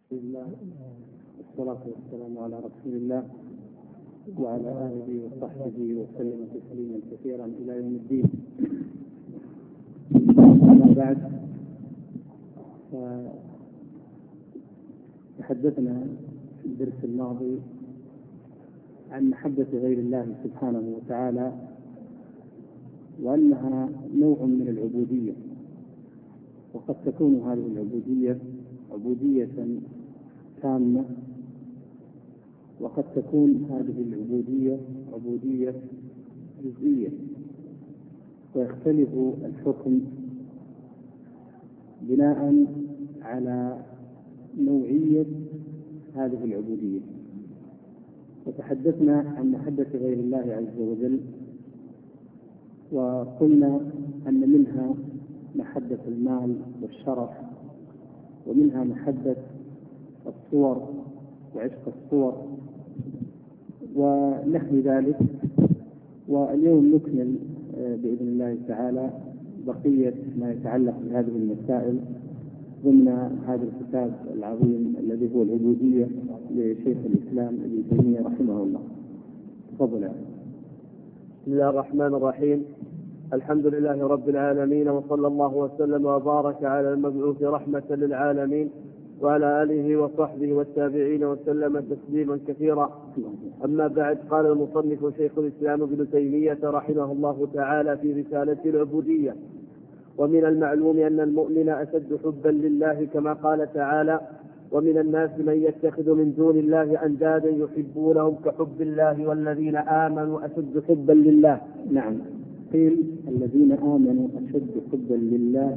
الله والصلاة والسلام على رسول الله وعلى آله وصحبه وسلم تسليما كثيرا إلى يوم الدين. أما بعد، تحدثنا في الدرس الماضي عن محبة غير الله سبحانه وتعالى، وأنها نوع من العبودية، وقد تكون هذه العبودية عبودية تامة، وقد تكون هذه العبودية عبودية جزئية، ويختلف الحكم بناء على نوعية هذه العبودية. وتحدثنا عن محبة غير الله عز وجل، وقلنا أن منها محبة المال والشرف، ومنها محبة الصور وعشق الصور ونحو ذلك. واليوم نكمل بإذن الله تعالى بقية ما يتعلق بهذه المسائل ضمن هذا الكتاب العظيم الذي هو العبودية لشيخ الإسلام ابن تيمية رحمه الله. تفضل. بسم الله الرحمن الرحيم. الحمد لله رب العالمين، وصلى الله وسلم وبارك على المبعوث رحمة للعالمين وعلى آله وصحبه والتابعين وسلم تسليما كثيرا. أما بعد، قال المصنف شيخ الإسلام ابن تيمية رحمه الله تعالى في رسالة العبودية: ومن المعلوم أن المؤمن أشد حبا لله، كما قال تعالى: ومن الناس من يتخذ من دون الله أندادا يحبونهم كحب الله والذين آمنوا أشد حبا لله. نعم، قيل الذين آمنوا أشد حبا لله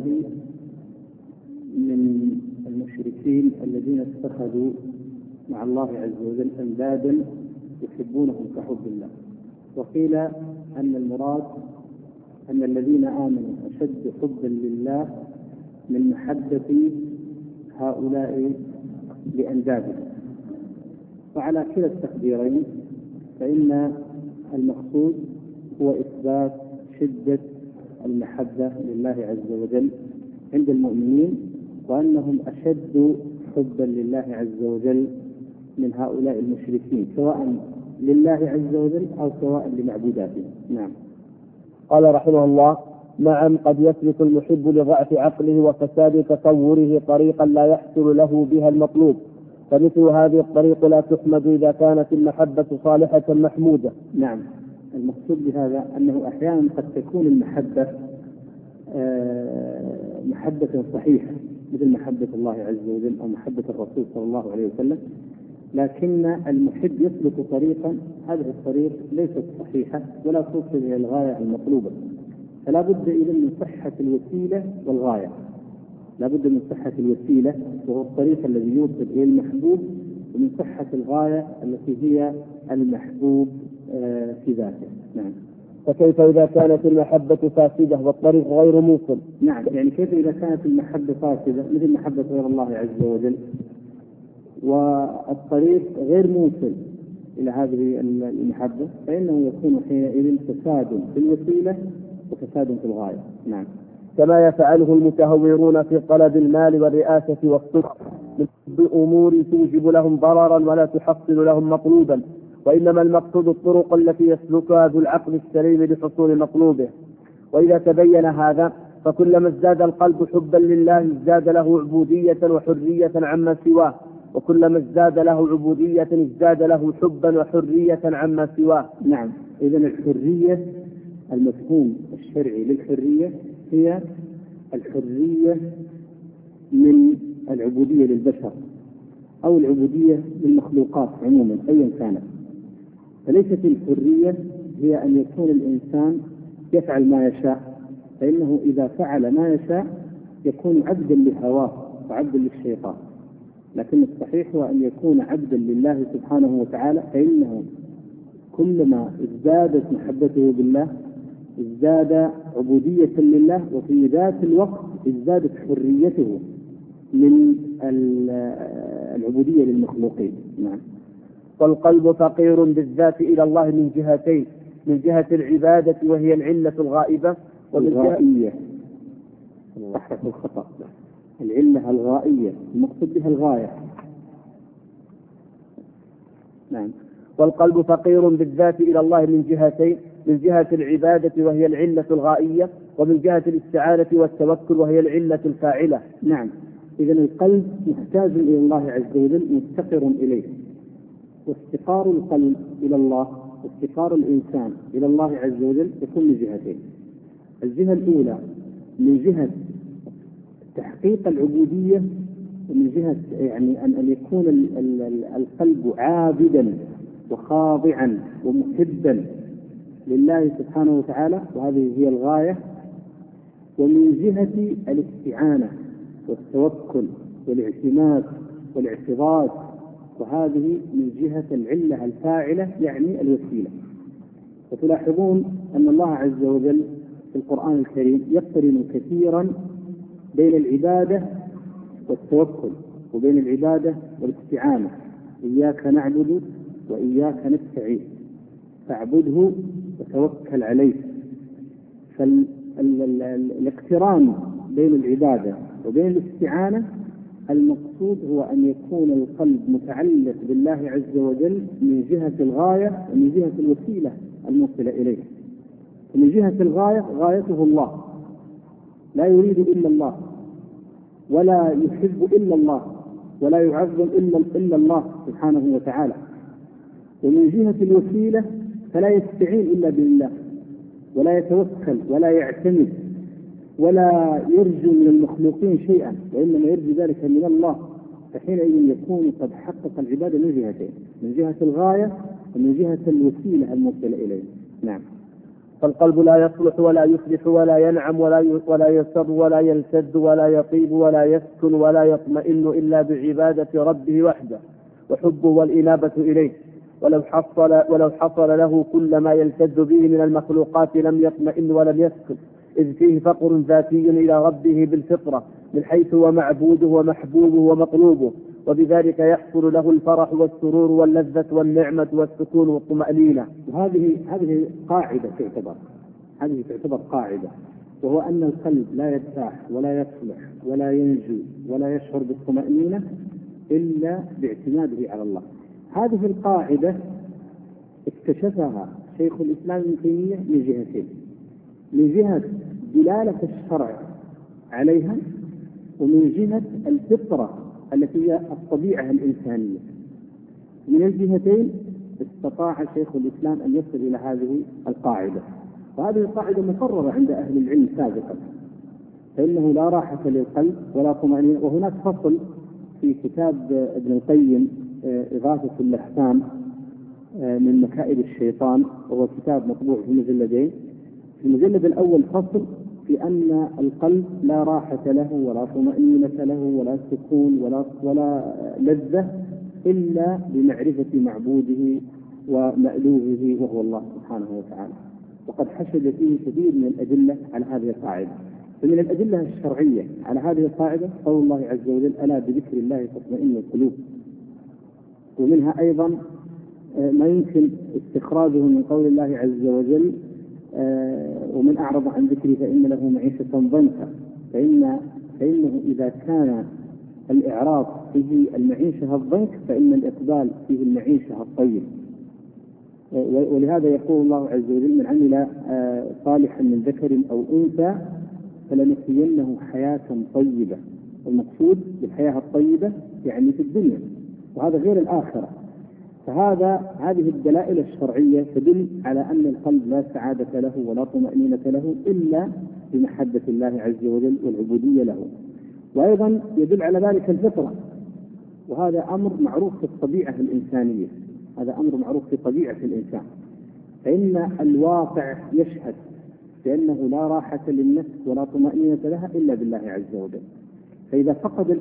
من المشركين الذين اتخذوا مع الله عز وجل أندادا يحبونهم كحب الله. وقيل أن المراد أن الذين آمنوا أشد حبا لله من محبة هؤلاء لأندادهم. وعلى كلا التقديرين فإن المقصود هو إثبات شدة المحبة لله عز وجل عند المؤمنين، وأنهم أشد حبا لله عز وجل من هؤلاء المشركين، سواء لله عز وجل أو سواء لمعبوداته. نعم. قال رحمه الله: نعم، قد يسلك المحب لضعف عقله وفساد تصوره طريقا لا يحصل له بها المطلوب، فمثل هذه الطريق لا تحمد إذا كانت المحبة صالحة محمودة. نعم، المقصود بهذا أنه أحيانا قد تكون المحبة محبة صحيحة مثل محبة الله عز وجل أو محبة الرسول صلى الله عليه وسلم، لكن المحب يسلك طريقا هذه الطريق ليست صحيحة ولا توصل إلى الغاية المطلوبة، فلا بد إذن من صحة الوسيلة والغاية. لا بد من صحة الوسيلة وهو الطريق الذي يوصل إلى المحبوب، ومن صحة الغاية التي هي المحبوب في ذاته. نعم. فكيف إذا كانت المحبة فاسدة والطريق غير موصل؟ نعم، يعني كيف إذا كانت المحبة فاسدة مثل محبة غير الله عز وجل، والطريق غير موصل إلى هذه المحبة، فإنه يكون حينئذ فساد في الوسيلة وفساد في الغاية. نعم. كما يفعله المتهورون في طلب المال والرئاسة والسلطة بأمور توجب لهم ضررا ولا تحصل لهم مطلوبا، وإنما المقصود الطرق التي يسلكها ذو العقل السليم لحصول مطلوبه. وإذا تبين هذا فكلما ازداد القلب حبا لله ازداد له عبودية وحرية عما سواه، وكلما ازداد له عبودية ازداد له حبا وحرية عما سواه. نعم، إذن الحرية، المفهوم الشرعي للحرية هي الحرية من العبودية للبشر أو العبودية للمخلوقات عموما أيا كانت. فليست الحرية هي أن يكون الإنسان يفعل ما يشاء، فإنه إذا فعل ما يشاء يكون عبدا لهواه وعبدا للشيطان، لكن الصحيح هو أن يكون عبدا لله سبحانه وتعالى، فإنه كلما ازدادت محبته بالله ازداد عبودية لله، وفي ذات الوقت ازدادت حريته من العبودية للمخلوقين. نعم. والقلب فقير بالذات إلى الله من جهتين: من جهة العبادة وهي العلة الغائبة، والغائية. الخطأ. العلة الغائية المقصود بها الغاية، نعم. والقلب فقير بالذات إلى الله من جهتين: من جهة العبادة وهي العلة الغائية، ومن جهة الاستعانة والتوكل وهي العلة الفاعلة. نعم. إذن القلب محتاج إلى الله عز وجل، مفتقر إليه. وافتقار القلب إلى الله وافتقار الإنسان إلى الله عز وجل يكون من جهتين: الجهة الأولى من جهة تحقيق العبودية، ومن جهة يعني أن يكون القلب عابدا وخاضعا ومحبا لله سبحانه وتعالى، وهذه هي الغاية. ومن جهة الاستعانة والتوكل والاعتماد والاعتضاد، وهذه من جهة العلة الفاعلة يعني الوسيلة. وتلاحظون أن الله عز وجل في القرآن الكريم يقترن كثيرا بين العبادة والتوكل وبين العبادة والاستعانة: إياك نعبد وإياك نستعين فاعبده وتوكل عليه. فالاقتران بين العبادة وبين الاستعانة المقصود هو أن يكون القلب متعلق بالله عز وجل من جهة الغاية ومن جهة الوسيلة الموصلة إليه. ومن جهة الغاية غايته الله، لا يريد إلا الله، ولا يحب إلا الله، ولا يعظم إلا الله سبحانه وتعالى. ومن جهة الوسيلة فلا يستعين إلا بالله، ولا يتوكل ولا يعتمد ولا يرجو من المخلوقين شيئا، وإنما يرجو ذلك من الله. فحينئذ يكون قد حقق العبادة من جهتين: من جهة الغاية ومن جهة الوسيلة الموصلة إليه. نعم. فالقلب لا يصلح ولا يفلح ولا ينعم ولا يسر ولا يلتد ولا يطيب ولا يسكن ولا يطمئن إلا بعبادة ربه وحده وحبه والإنابة إليه. ولو حصل له كل ما يلتد به من المخلوقات لم يطمئن ولم يسكن، إذ فيه فقر ذاتي إلى ربه بالفطرة من حيث هو معبوده ومحبوبه ومطلوبه، وبذلك يحصل له الفرح والسرور واللذة والنعمة والسكون والطمأنينة. هذه قاعدة تعتبر قاعدة، وهو أن القلب لا يرتاح ولا يصلح ولا ينجو ولا يشعر بالطمأنينة إلا باعتماده على الله. هذه القاعدة اكتشفها شيخ الإسلام ابن تيمية من جهتين: من جهة دلالة الشرع عليها، ومن جهة الفطرة التي هي الطبيعة الإنسانية. من الجهتين استطاع شيخ الإسلام أن يصل إلى هذه القاعدة، وهذه القاعدة مقررة عند أهل العلم سابقا، فإنه لا راحة للقلب ولا طمأنينة. وهناك فصل في كتاب ابن القيم إغاثة اللحفان من مكائد الشيطان، وهو كتاب مطبوع في مجلدين. في المجلد الأول فصل في أن القلب لا راحة له ولا طمأنينة له ولا سكون ولا لذة إلا بمعرفة معبوده ومألوهه وهو الله سبحانه وتعالى. وقد حشد فيه كثير من الأدلة على هذه القاعدة. فمن الأدلة الشرعية على هذه القاعدة قول الله عز وجل: ألا بذكر الله تطمئن القلوب. ومنها أيضا ما يمكن استخراجه من قول الله عز وجل: ومن أعرض عن ذكري فإن له معيشة ضنكا. فإنه إذا كان الإعراض فيه المعيشة الضنك فإن الإقبال فيه المعيشة الطيب. ولهذا يقول الله عز وجل: من عمل صالحا من ذكر أو أنثى فلنحيينه حياة طيبة. المقصود بالحياة الطيبة يعني في الدنيا، وهذا غير الآخرة. هذه الدلائل الشرعية تدل على أن القلب لا سعادة له ولا طمأنينة له إلا بمحبة الله عز وجل والعبودية له. وأيضا يدل على ذلك الفطرة، وهذا أمر معروف في الطبيعة الإنسانية، الإنسان. فإن الواقع يشهد بأنه لا راحة للنفس ولا طمأنينة لها إلا بالله عز وجل. فإذا فقد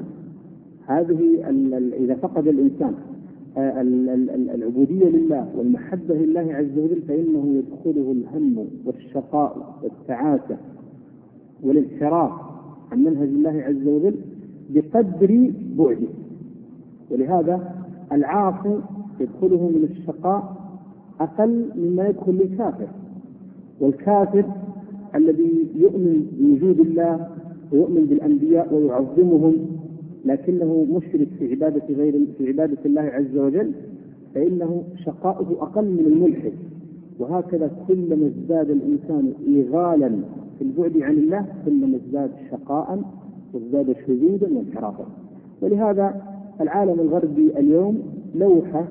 الإنسان العبودية لله والمحبة لله عز وجل فإنه يدخله الهم والشقاء والتعاسة والانحراف عن منهج الله عز وجل بقدر بعده. ولهذا العاصي يدخله من الشقاء أقل مما يدخل للكافر. والكافر الذي يؤمن بوجود الله ويؤمن بالأنبياء ويعظمهم لكنه مشرك في عبادة الله عز وجل، فإنه شقاؤه أقل من الملحد. وهكذا كلما ازداد الإنسان إيغالا في البعد عن الله كلما ازداد شقاء وازداد شذوذا وانحرافا. ولهذا العالم الغربي اليوم لوحة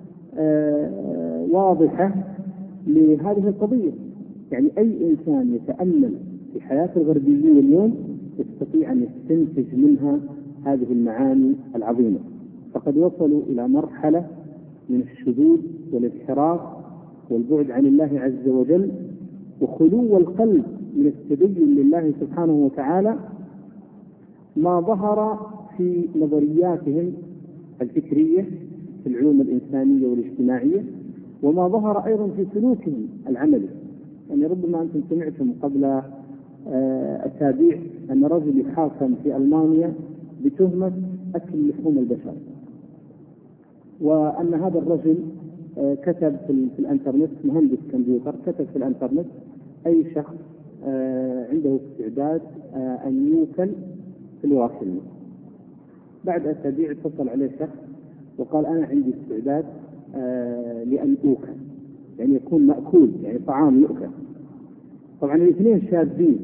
واضحة لهذه القضية. يعني أي إنسان يتأمل في حياة الغربيين اليوم يستطيع أن يستنتج منها هذه المعاني العظيمة. فقد وصلوا إلى مرحلة من الشذوذ والانحراف والبعد عن الله عز وجل وخلو القلب من التدين لله سبحانه وتعالى، ما ظهر في نظرياتهم الفكرية في العلوم الإنسانية والاجتماعية، وما ظهر أيضا في سلوكهم العملي. يعني ربما أنتم سمعتم قبل أسابيع أن رجل يحاكم في ألمانيا بتهمة أكل لحوم البشر، وأن هذا الرجل كتب في الانترنت، مهندس كمبيوتر، كتب في الانترنت أي شخص عنده استعداد أن يوكل فليوكلني. بعد أسابيع اتصل عليه شخص وقال أنا عندي استعداد لأن أوكل، يعني يكون مأكول، يعني طعام يؤكل. طبعا الاثنين شاذين،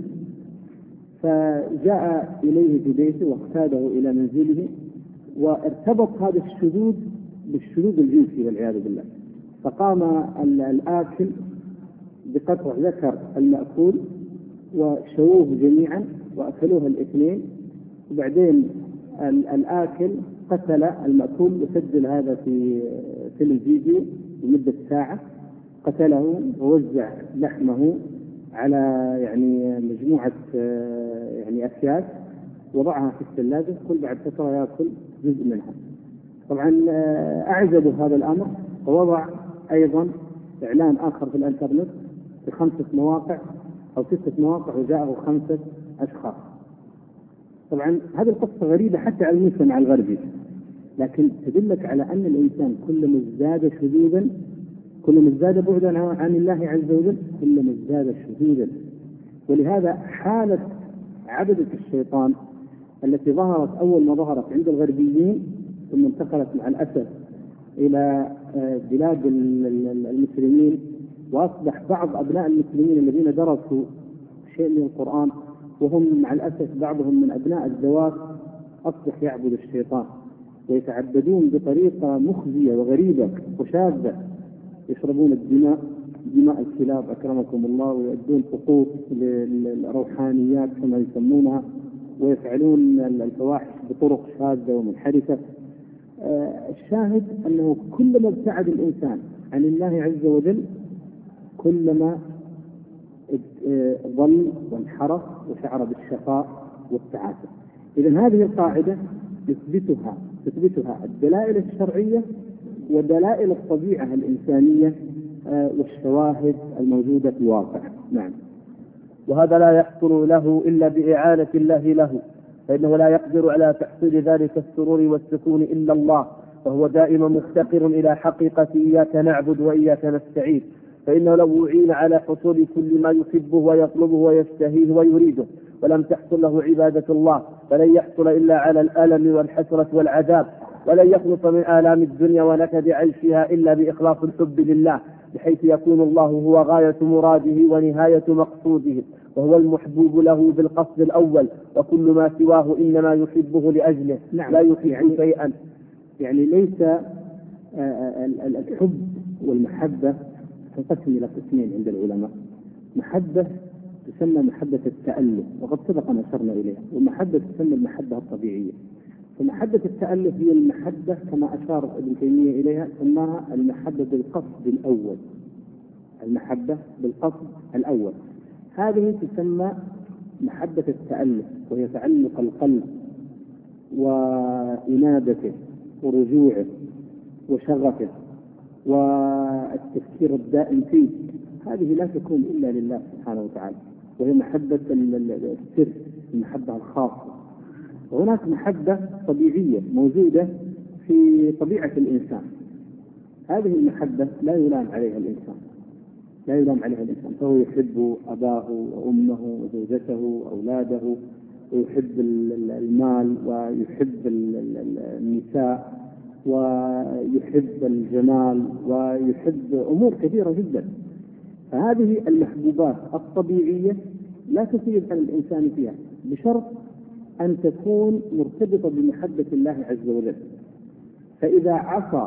فجاء إليه في بيته واقتاده إلى منزله، وارتبط هذا الشذوذ بالشذوذ الجنسي والعياذ بالله. فقام الآكل بقطع ذكر المأكول وشووه جميعا وأكلوها الاثنين، وبعدين الآكل قتل المأكول وسجل هذا في الفيديو لمدة ساعة، قتله ووزع لحمه على يعني مجموعة يعني أكياس، وضعها في الثلاجة، كل بعد فترة يأكل جزء منها. طبعا أعجبوا هذا الأمر، ووضع أيضا إعلان آخر في الانترنت في 5 مواقع أو 6 مواقع، وجاءه 5 أشخاص. طبعا هذه القصة غريبة حتى على المجتمع الغربي، لكن تدلك على أن الإنسان كلما ازداد شذوذا، كلما ازداد بعدا عن الله عز وجل، كلما ازداد شذوذا. ولهذا حالة عبدة الشيطان التي ظهرت أول ما ظهرت عند الغربيين ثم انتقلت مع الأسف إلى بلاد المسلمين، وأصبح بعض أبناء المسلمين الذين درسوا شيء من القرآن وهم مع الأسف بعضهم من أبناء الزواج أصبح يعبد الشيطان ويتعبدون بطريقة مخزية وغريبة وشاذة. يشربون الدماء، دماء الكلاب أكرمكم الله، ويؤدون حقوق للروحانيات كما يسمونها، ويفعلون الفواحش بطرق شاذة ومنحرفة. الشاهد أنه كلما ابتعد الإنسان عن الله عز وجل كلما ضل وانحرف وشعر بالشقاء والتعاسة. إذن هذه القاعدة تثبتها الدلائل الشرعية ودلائل الطبيعة الإنسانية والشواهد الموجودة في الواقع. نعم. وهذا لا يحصل له إلا بإعانة الله له، فإنه لا يقدر على تحصيل ذلك السرور والسكون إلا الله، فهو دائما مفتقر إلى حقيقة إياك نعبد وإياك نستعين. فإنه لو أعين على حصول كل ما يحبه ويطلبه ويشتهيه ويريده ولم تحصل له عبادة الله، فلن يحصل إلا على الألم والحسرة والعذاب، ولن يخلص من آلام الدنيا ونكد عيشها إلا بإخلاص الحب لله، بحيث يكون الله هو غاية مراده ونهاية مقصوده، وهو المحبوب له بالقصد الأول، وكل ما سواه إنما يحبه لأجله. نعم. لا يحب شيئا. يعني ليس الحب والمحبة تنقسم إلى قسمين عند العلماء. محبة تسمى محبة التألف، وقد سبق أن أشرنا إليها، ومحبة تسمى المحبة الطبيعية. فمحبة التألف هي المحبة كما أشار ابن تيمية إليها، سماها المحبة بالقصد الأول. المحبة بالقصد الأول هذه تسمى محبة التألف، وهي تعلق القلب وإنابته ورجوعه وشغفه والتفكير الدائم فيه. هذه لا تكون إلا لله سبحانه وتعالى، وهي محبة السر، المحبة الخاصة. وهناك محبة طبيعية موجودة في طبيعة الإنسان. هذه المحبة لا يلام عليها الإنسان، لا يلام عليها الإنسان، فهو يحب أباه وأمه وزوجته وأولاده، ويحب المال ويحب النساء ويحب الجمال ويحب أمور كثيرة جدا. فهذه المحبوبات الطبيعية لا تسيب على الإنسان فيها، بشرط أن تكون مرتبطة بمحبة الله عز وجل. فإذا عصى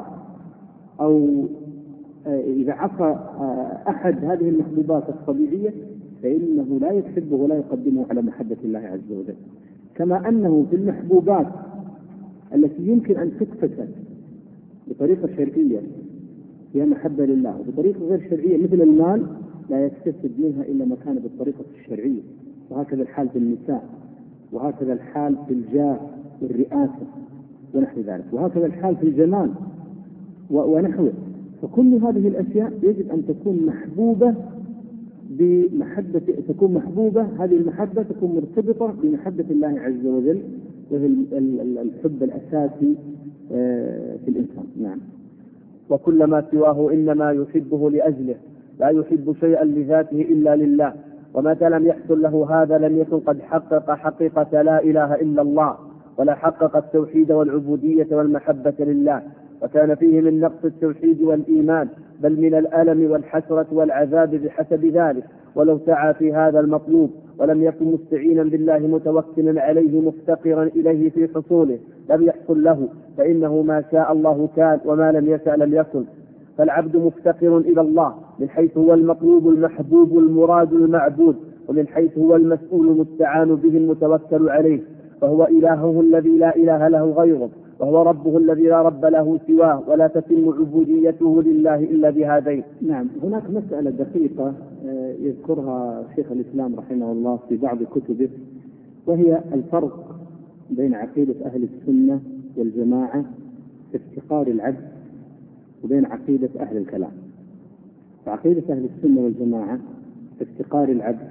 إذا عصى أحد هذه المحبوبات الطبيعية فإنه لا يحبه ولا يقدمه على محبة الله عز وجل. كما أنه في المحبوبات التي يمكن أن تكتسب بطريقة شرعية فيها محبة لله، وبطريقة غير شرعية مثل المال لا يكتسب منها إلا ما كان بالطريقة الشرعية. وهكذا الحال في النساء، وهكذا الحال في الجاه والرئاسة ونحو ذلك، وهكذا الحال في الجمال ونحوه. فكل هذه الأشياء يجب أن تكون محبوبة بمحبة، تكون محبوبة، هذه المحبة تكون مرتبطة بمحبة الله عز وجل، وهي الحب الأساسي في الإنسان. نعم. وكل ما سواه إنما يحبه لأجله، لا يحب شيئا لذاته إلا لله. ومتى لم يحصل له هذا لم يكن قد حقق حقيقة لا إله إلا الله، ولا حقق التوحيد والعبودية والمحبة لله، وكان فيه من نقص التوحيد والإيمان، بل من الألم والحسرة والعذاب بحسب ذلك. ولو سعى في هذا المطلوب ولم يكن مستعينا بالله متوكلا عليه مفتقرا إليه في حصوله لم يحصل له، فإنه ما شاء الله كان وما لم يشأ لم يكن. فالعبد مفتقر إلى الله من حيث هو المطلوب المحبوب المراد المعبود، ومن حيث هو المسؤول المستعان به المتوكل عليه، فهو إلهه الذي لا إله له غيره، وهو ربه الذي لا رب له سواه، ولا تتم عبوديته لله إلا بهذين. نعم. هناك مسألة دقيقة يذكرها شيخ الإسلام رحمه الله في بعض كتبه، وهي الفرق بين عقيدة أهل السنة والجماعة في افتقار العبد وبين عقيدة أهل الكلام. فعقيدة أهل السنة والجماعة في افتقار العبد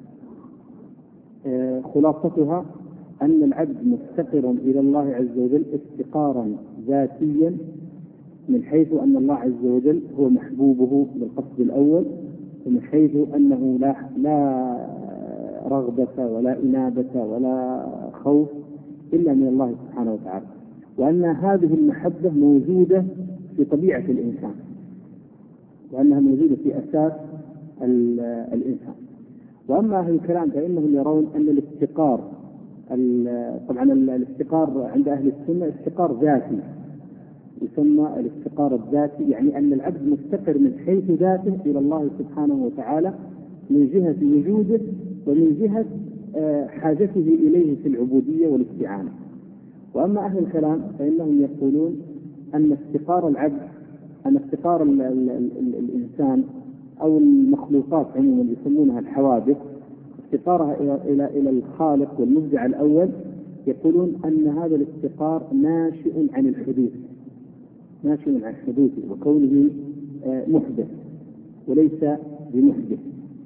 خلاصتها أن العبد مفتقر إلى الله عز وجل افتقارا ذاتيا، من حيث أن الله عز وجل هو محبوبه بالقصد الأول، ومن حيث أنه لا رغبة ولا إنابة ولا خوف إلا من الله سبحانه وتعالى، وأن هذه المحبة موجودة في طبيعة الإنسان، وأنها موجودة في أساس الإنسان. وأما أهل الكلام فإنهم يرون أن الافتقار، طبعا الافتقار عند أهل السنة افتقار ذاتي، يسمى الافتقار الذاتي، يعني أن العبد مفتقر من حيث ذاته إلى الله سبحانه وتعالى من جهة وجوده ومن جهة حاجته إليه في العبودية والاستعانة. وأما أهل الكلام فإنهم يقولون أن افتقار العبد، أن افتقار الإنسان أو المخلوقات عموما يسمونها الحوادث، افتقارها إلى الخالق والمبدع الأول، يقولون أن هذا الافتقار ناشئ عن الحدوث، ناشئ عن حدوثه وكونه محدث وليس بمحدث.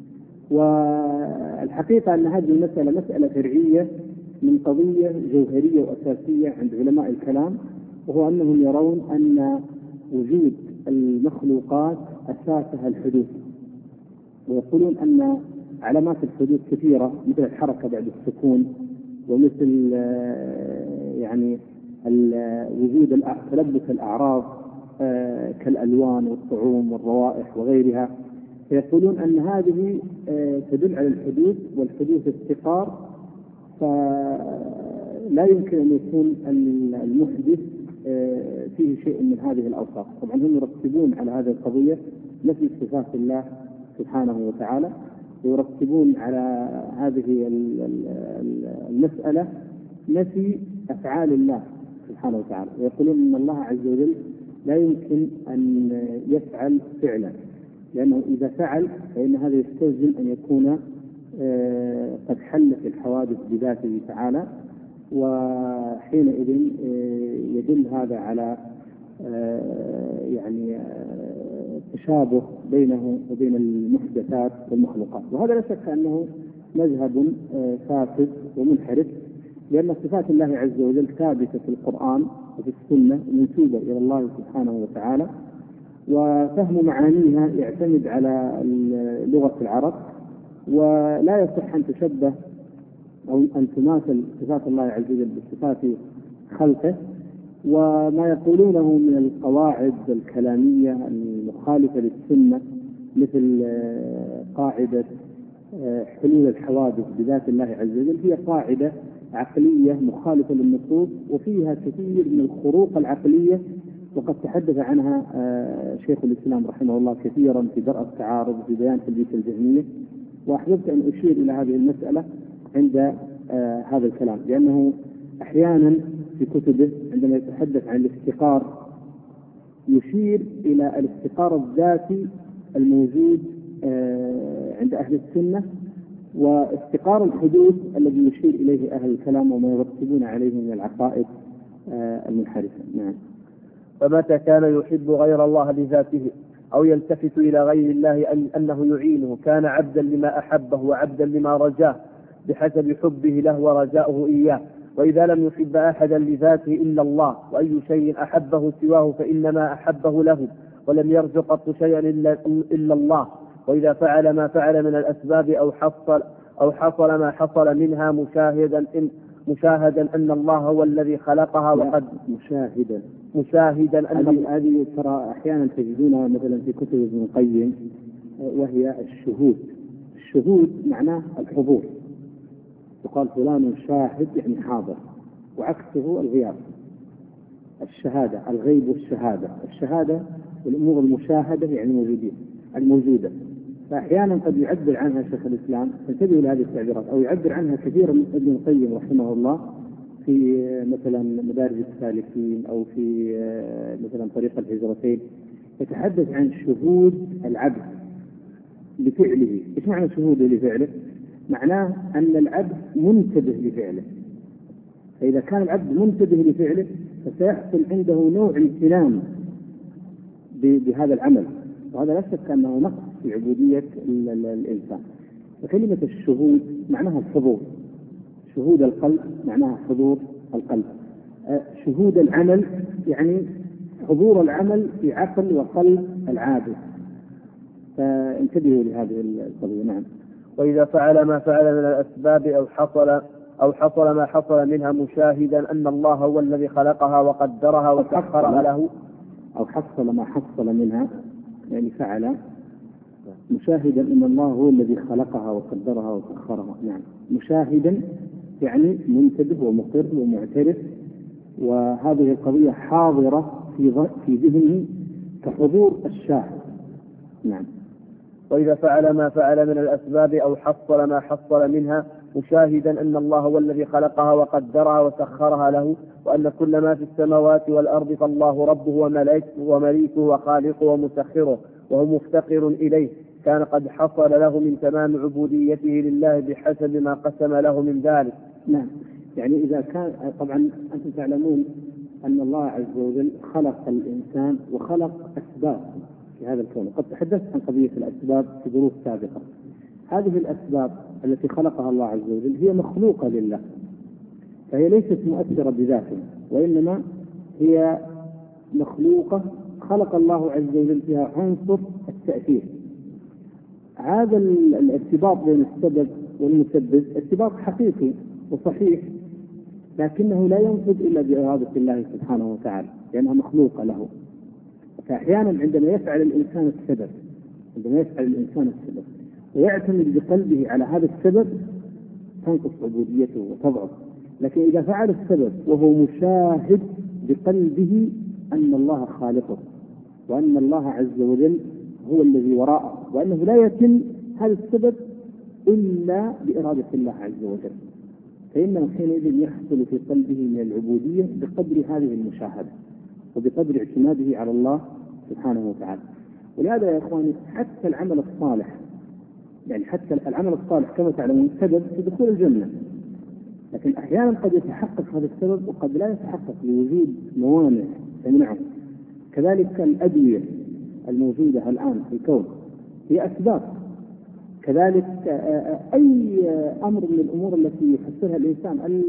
والحقيقة أن هذه المسألة مسألة فرعية من قضية جوهرية وأساسية عند علماء الكلام، وهو أنهم يرون أن وجود المخلوقات أساسها الحدوث، ويقولون أن علامات الحدوث كثيرة، مثل الحركة بعد السكون، ومثل يعني وجود تلبس الأعراض كالألوان والطعوم والروائح وغيرها. فيقولون أن هذه تدل على الحدوث، والحدوث افتقار، فلا يمكن أن يكون المحدث فيه شيء من هذه الأوصاف. طبعا هم يرتبون على هذه القضية نفي صفات الله سبحانه وتعالى، ويرتبون على هذه المسألة نفي أفعال الله سبحانه وتعالى، ويقولون أن الله عز وجل لا يمكن أن يفعل فعلا، لأنه إذا فعل فإن هذا يستلزم أن يكون قد حل في الحوادث بذاته تعالى، وحينئذ يدل هذا على يعني تشابه بينه وبين المحدثات والمخلوقات. وهذا لا شك أنه مذهب فاسد ومنحرف، لأن صفات الله عز وجل ثابتة في القرآن وفي السنة منسوبة إلى الله سبحانه وتعالى، وفهم معانيها يعتمد على لغة العرب، ولا يصح أن تشبه أو أن تماثل صفات الله عز وجل بصفات خلقه، وما يقولونه من القواعد الكلامية المخالفة للسنة، مثل قاعدة حلول الحوادث بذات الله عز وجل، هي قاعدة عقلية مخالفة للنصوص وفيها كثير من الخروق العقلية، وقد تحدث عنها شيخ الإسلام رحمه الله كثيرا في درء التعارض في بيان تلبيس الجهمية. وأحببت أن أشير إلى هذه المسألة عند هذا الكلام، لأنه أحيانا في كتبه عندما يتحدث عن الافتقار يشير إلى الافتقار الذاتي الموجود عند أهل السنة، وافتقار الحدوث الذي يشير إليه أهل الكلام وما يرتبون عليه من العقائد المنحرفة. نعم. فمتى كان يحب غير الله لذاته أو يلتفت إلى غير الله أنه يعينه كان عبدا لما أحبه وعبدا لما رجاه بحسب حبه له ورجاؤه إياه. وإذا لم يحب أحدا لذاته إلا الله، وأي شيء أحبه سواه فإنما أحبه له، ولم يرج قط شيئا إلا الله. وإذا فعل ما فعل من الأسباب أو حصل ما حصل منها مشاهدا أن الله هو الذي خلقها وقد مشاهدا أن هذه ترى أحيانا تجدونها مثلا في كتب ابن القيم، وهي الشهود معناه الحضور، يقال فلان شاهد يعني حاضر، وعكسه الغياب. الشهادة الغيب والشهادة، الشهادة والأمور المشاهدة يعني الموجودة. فأحيانا قد يعبر عنها شيخ الإسلام، فانتبهوا لهذه التعبيرات، أو يعبر عنها كثيرا من ابن القيم رحمه الله في مثلا مدارج السالكين أو في مثلا طريق الهجرتين، يتحدث عن شهود العبد لفعله. إيش معنى شهوده لفعله؟ معناه أن العبد منتبه لفعله، فإذا كان العبد منتبه لفعله فسيحصل عنده نوع امتنان بهذا العمل، وهذا لا شك أنه نقص في عبودية الإنسان. فكلمة الشهود معناها الحضور، شهود القلب معناها حضور القلب، شهود العمل يعني حضور العمل في عقل وقلب العابد. فانتبهوا لهذه القضية. نعم. وإذا فعل ما فعل من الأسباب أو حصل ما حصل منها مشاهدا أن الله هو الذي خلقها وقدرها وسخرها له، أو حصل ما حصل منها يعني فعل مشاهدا أن الله هو الذي خلقها وقدرها وسخرها. نعم. مشاهدا يعني منتبه ومقر ومعترف، وهذه القضية حاضرة في ذهنه كحضور الشاهد. نعم. وإذا فعل ما فعل من الأسباب أو حصل ما حصل منها مشاهدا أن الله هو الذي خلقها وقدرها وسخرها له، وأن كل ما في السماوات والأرض فالله ربه ومليكه وخالقه ومسخره وهو مفتقر إليه، كان قد حصل له من تمام عبوديته لله بحسب ما قسم له من ذلك. نعم. يعني إذا كان طبعا أنتم تعلمون أن الله عز وجل خلق الإنسان وخلق أسباب في هذا الكون، قد تحدثت عن قضية الأسباب في دروس سابقة. هذه الأسباب التي خلقها الله عز وجل هي مخلوقة لله، فهي ليست مؤثرة بذاتها، وإنما هي مخلوقة خلق الله عز وجل فيها عنصر التأثير. هذا الارتباط بين السبب والمسبب ارتباط حقيقي وصحيح، لكنه لا ينفذ إلا بإرادة الله سبحانه وتعالى لأنها مخلوقة له. فأحيانا عندما يفعل الإنسان السبب ويعتمد بقلبه على هذا السبب تنقص عبوديته وتضعف. لكن إذا فعل السبب وهو مشاهد بقلبه أن الله خالقه وأن الله عز وجل هو الذي وراءه، وأنه لا يتم هذا السبب إلا بإرادة الله عز وجل، فإنه حينئذ يحصل في قلبه من العبودية بقدر هذه المشاهدة وبقدر اعتماده على الله سبحانه وتعالى. ولهذا يا إخواني حتى العمل الصالح، يعني حتى العمل الصالح كما تعلمون سبب في دخول الجنة، لكن أحيانا قد يتحقق هذا السبب وقد لا يتحقق لوجود موانع تمنعه. كذلك الأدوية الموجودة الآن في الكون هي أسباب، كذلك أي أمر من الأمور التي يحصلها الإنسان.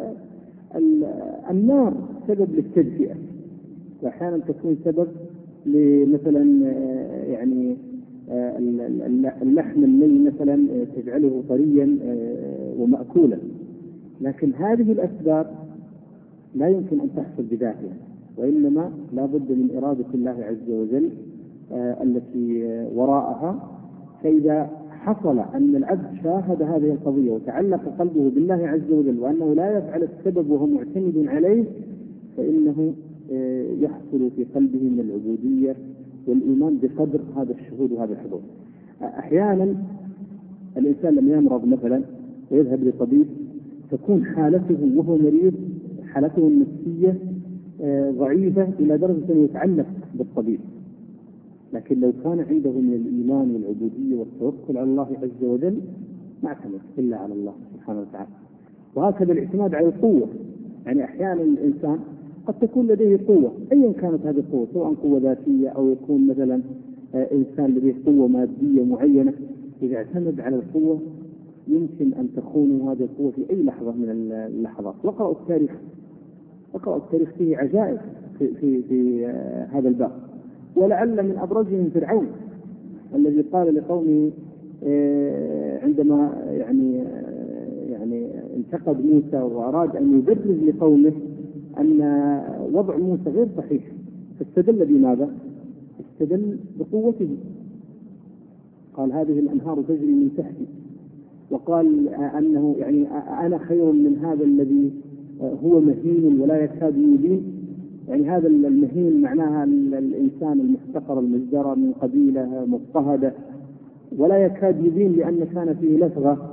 النار سبب للتدفئة، وأحيانا تكون سبب لمثلا يعني اللحم الني مثلا تجعله طريا ومأكولا. لكن هذه الأسباب لا يمكن أن تحصل بذاتها، وإنما لا بد من إرادة الله عز وجل التي وراءها. فإذا حصل أن العبد شاهد هذه القضية وتعلق قلبه بالله عز وجل وأنه لا يفعل السبب وهو معتمد عليه، فإنه يحصل في قلبه من العبودية والإيمان بقدر هذا الشهود وهذا الحضور. أحيانا الإنسان لما يمرض مثلا ويذهب لطبيب، تكون حالته وهو مريض حالته النفسية ضعيفة إلى درجة أنه يتعلق بالطبيب، لكن لو كان عنده من الإيمان والعبودية والتوكل على الله عز وجل ما اعتمد إلا على الله سبحانه وتعالى. وهكذا الاعتماد على القوة، يعني أحيانا الإنسان قد تكون لديه قوة أيا كانت هذه القوة، سواء قوة ذاتية أو يكون مثلا إنسان لديه قوة مادية معينة، إذا اعتمد على القوة يمكن أن تخون هذه القوة في أي لحظة من اللحظات. وقرأوا التاريخ فيه عجائب في هذا الباب، ولعل من أبرزهم فرعون الذي قال لقومه عندما يعني انتقد موسى وأراد أن يبرز لقومه أن وضع موسى غير صحيح، فاستدل بماذا؟ استدل بقوته، قال هذه الأنهار تجري من تحتي، وقال أنه يعني أنا خير من هذا الذي هو مهين ولا يكاد يبين. يعني هذا المهين معناها الإنسان المحتقر المزدرى من قبيلة مضطهدة ولا يكاد يبين، لأن كان فيه لفظة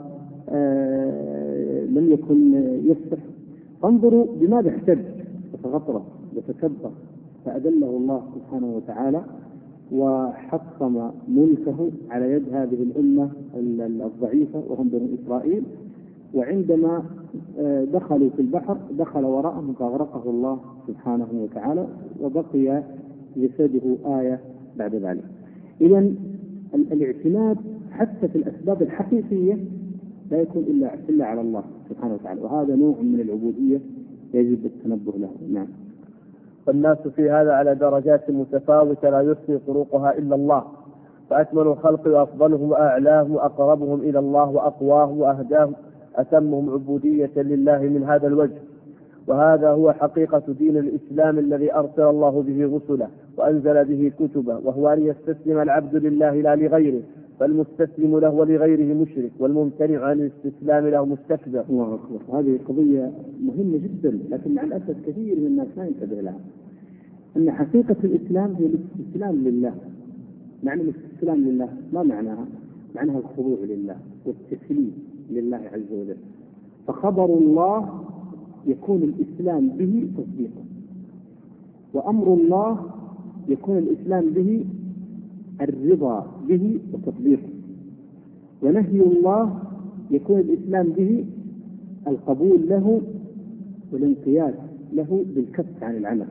لم يكن يفتح. فانظروا بماذا احتج وتغطرس وتكبر، فأدله الله سبحانه وتعالى وحطم ملكه على يد هذه الأمة الضعيفة وهم بنو إسرائيل. وعندما دخلوا في البحر دخل وراءهم فأغرقه الله سبحانه وتعالى، وبقي جسده آية بعد ذلك. إذن الاعتماد حتى في الأسباب الحقيقية لا يكون إلا على الله سبحانه وتعالى، وهذا نوع من العبودية يجب التنبه له. نعم. فالناس في هذا على درجات متفاوتة لا يحصي طرقها إلا الله، فأكمل الخلق وأفضلهم وأعلاهم وأقربهم إلى الله وأقواهم وأهداهم أتمهم عبودية لله من هذا الوجه. وهذا هو حقيقة دين الإسلام الذي أرسل الله به رسله وأنزل به كتبه، وهو أن يستسلم العبد لله لا لغيره، فالمستسلم له ولغيره مشرك، والممتنع عن الاستسلام له مستكبر. الله أكبر. هذه قضية مهمة جدا، لكن مع الأسف كثير من الناس لا ينتبه لها، أن حقيقة الإسلام هي الاستسلام لله. معنى الاستسلام لله ما معناها؟ معناها الخضوع لله والتسليم لله عز وجل. فخبر الله يكون الإسلام به تصديقه، وأمر الله يكون الإسلام به الرضا به وتطبيقه، ونهي الله يكون الإسلام به القبول له والانقياد له بالكف عن العمل.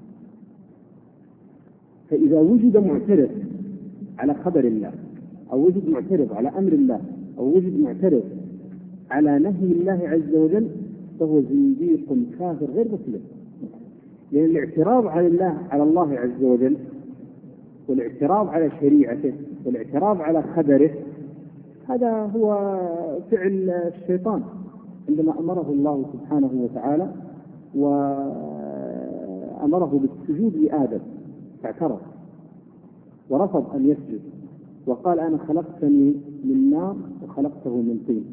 فإذا وجد معترض على خبر الله، أو وجد معترض على أمر الله، أو وجد معترض على نهي الله عز وجل، فهو زنديق كافر غير مسلم. لأن الاعتراض على الله عز وجل والاعتراض على شريعته والاعتراض على خبره هذا هو فعل الشيطان عندما أمره الله سبحانه وتعالى وأمره بالسجود لآدم فاعترض ورفض أن يسجد وقال أنا خلقتني من نار وخلقته من طين،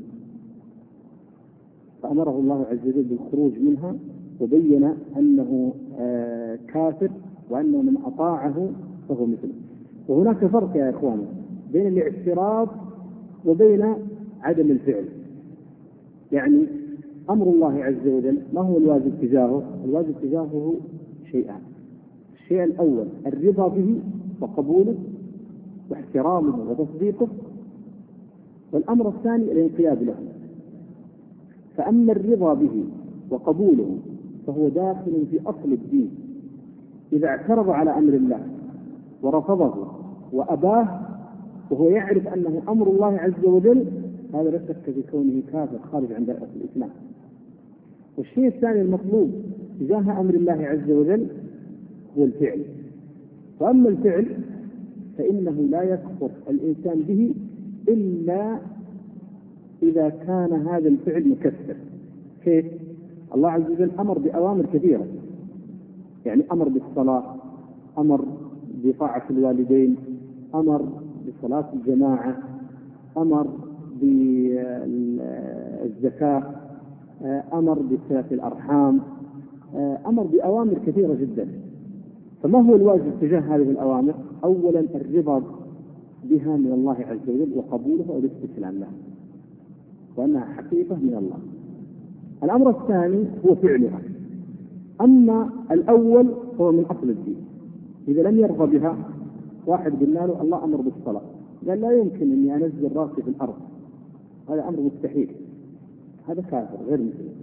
فأمره الله عز وجل بالخروج منها وبين أنه كافر وأنه من أطاعه فهو مثله. وهناك فرق يا إخواني بين الاعتراض وبين عدم الفعل. يعني أمر الله عز وجل ما هو الواجب تجاهه؟ الواجب تجاهه شيئان: الشيء الأول الرضا به وقبوله واحترامه وتصديقه، والأمر الثاني الانقياد له. فأما الرضا به وقبوله فهو داخل في أصل الدين. إذا اعترض على أمر الله ورفضه وأباه وهو يعرف أنه أمر الله عز وجل، هذا لا شك في كونه كافر خارج عن دائرة الإسلام. والشيء الثاني المطلوب تجاه أمر الله عز وجل هو الفعل. وأما الفعل فإنه لا يكفر الإنسان به إلا إذا كان هذا الفعل مكفر. كيف؟ الله عز وجل أمر بأوامر كثيرة، يعني أمر بالصلاة، أمر بطاعة الوالدين، أمر بصلاة الجماعة، أمر بالزكاة، أمر بصلة الأرحام، أمر بأوامر كثيرة جدا. فما هو الواجب تجاه هذه الأوامر؟ أولا الرضا بها من الله عز وجل وقبولها والاستسلام لها، وأنها حقيقة من الله. الأمر الثاني هو فعلها. أما الأول هو من أصل الدين. إذا لم يرضى بها، واحد قلنا له الله أمر بالصلاة، قال لا يمكن أني أنزل راسي في الأرض، هذا أمر مستحيل، هذا كافر غير مسلم.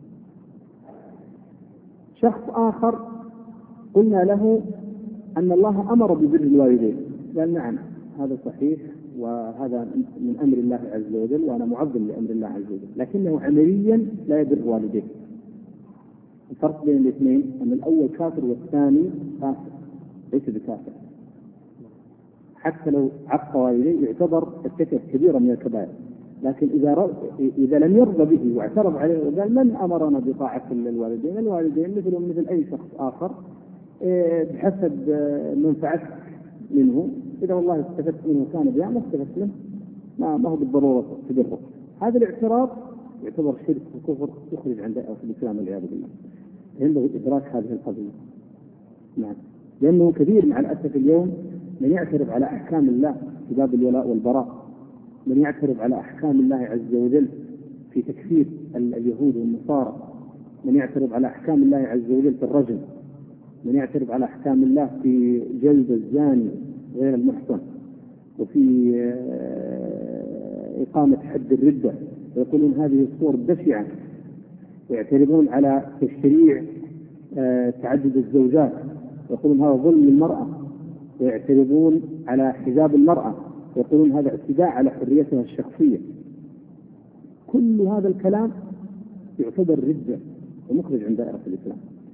شخص آخر قلنا له أن الله أمر ببر الوالدين، قال نعم هذا صحيح وهذا من أمر الله عز وجل وأنا معظم لأمر الله عز وجل، لكنه عمليا لا يبر والديه. الفرق بين الاثنين أن الأول كافر والثاني كافر ليس بكافر، حتى لو عق والديه يعتبر ارتكب كبيرة من الكبائر، لكن إذا لم يرضى به واعترض عليه وقال من أمرنا بطاعة الوالدين؟ الوالدين مثلهم مثل أي شخص آخر بحسب منفعتك منه، إذا والله استفدت منه كان بها، ما استفدت منه ما هو بالضرورة تبره. هذا الاعتراض يعتبر شرك وكفر يخرج عن دائرة الإسلام والعياذ بالله. ينبغي إدراك هذه القضية. نعم، لأنه كثير مع الأسف اليوم من يعترض على أحكام الله في باب الولاء والبراء، من يعترض على أحكام الله عز وجل في تكفير اليهود والنصارى، من يعترض على أحكام الله عز وجل في الرجم، من يعترض على أحكام الله في جلد الزاني غير المحصن، وفي إقامة حد الردة، ويقولون هذه الصور بشعة، ويعترضون على تشريع تعدد الزوجات، ويقولون هذا ظلم للمرأة، ويعترضون على حجاب المرأة، ويقولون هذا اعتداء على حريتها الشخصية. كل هذا الكلام يعتبر ردة ومخرج عن دائرة الإسلام.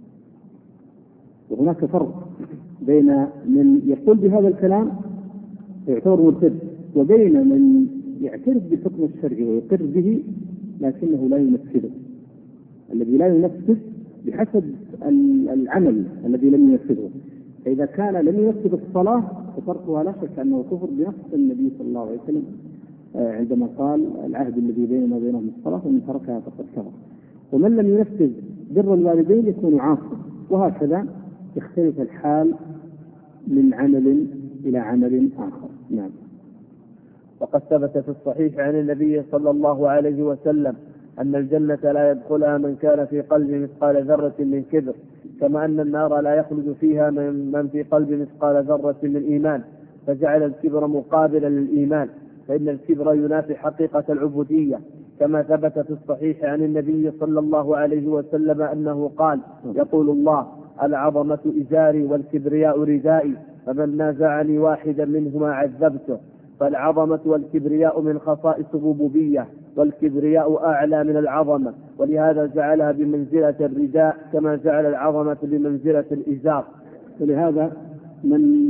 وهناك فرق بين من يقول بهذا الكلام يعتبر مرتد، وبين من يعترف بالحكم الشرعي ويقر به لكنه لا ينفذه. الذي لا ينفذ بحسب العمل الذي لم ينفذه، فإذا كان لم ينفذ الصلاة فتركها لا شك أنه كفر بنص النبي صلى الله عليه وسلم عندما قال العهد الذي بيننا وبينهم الصلاة ومن تركها فقد كفر. ومن لم ينفذ بر الوالدين يكون عاصٍ، وهكذا يختلف الحال من عمل إلى عمل آخر. نعم. وقد ثبت في الصحيح عن النبي صلى الله عليه وسلم أن الجنة لا يدخلها من كان في قلبه مثقال ذرة من كبر، كما أن النار لا يخلد فيها من في قلبه مثقال ذرة من إيمان، فجعل الكبر مقابلا للإيمان، فإن الكبر ينافي حقيقة العبودية، كما ثبت في الصحيح عن النبي صلى الله عليه وسلم أنه قال: يقول الله: العظمة إزاري والكبرياء ردائي، فمن نازعني واحدا منهما عذبته. فالعظمة والكبرياء من خصائص الربوبية، والكبرياء أعلى من العظمة، ولهذا جعلها بمنزلة الرداء كما جعل العظمة بمنزلة الإزار. ولهذا من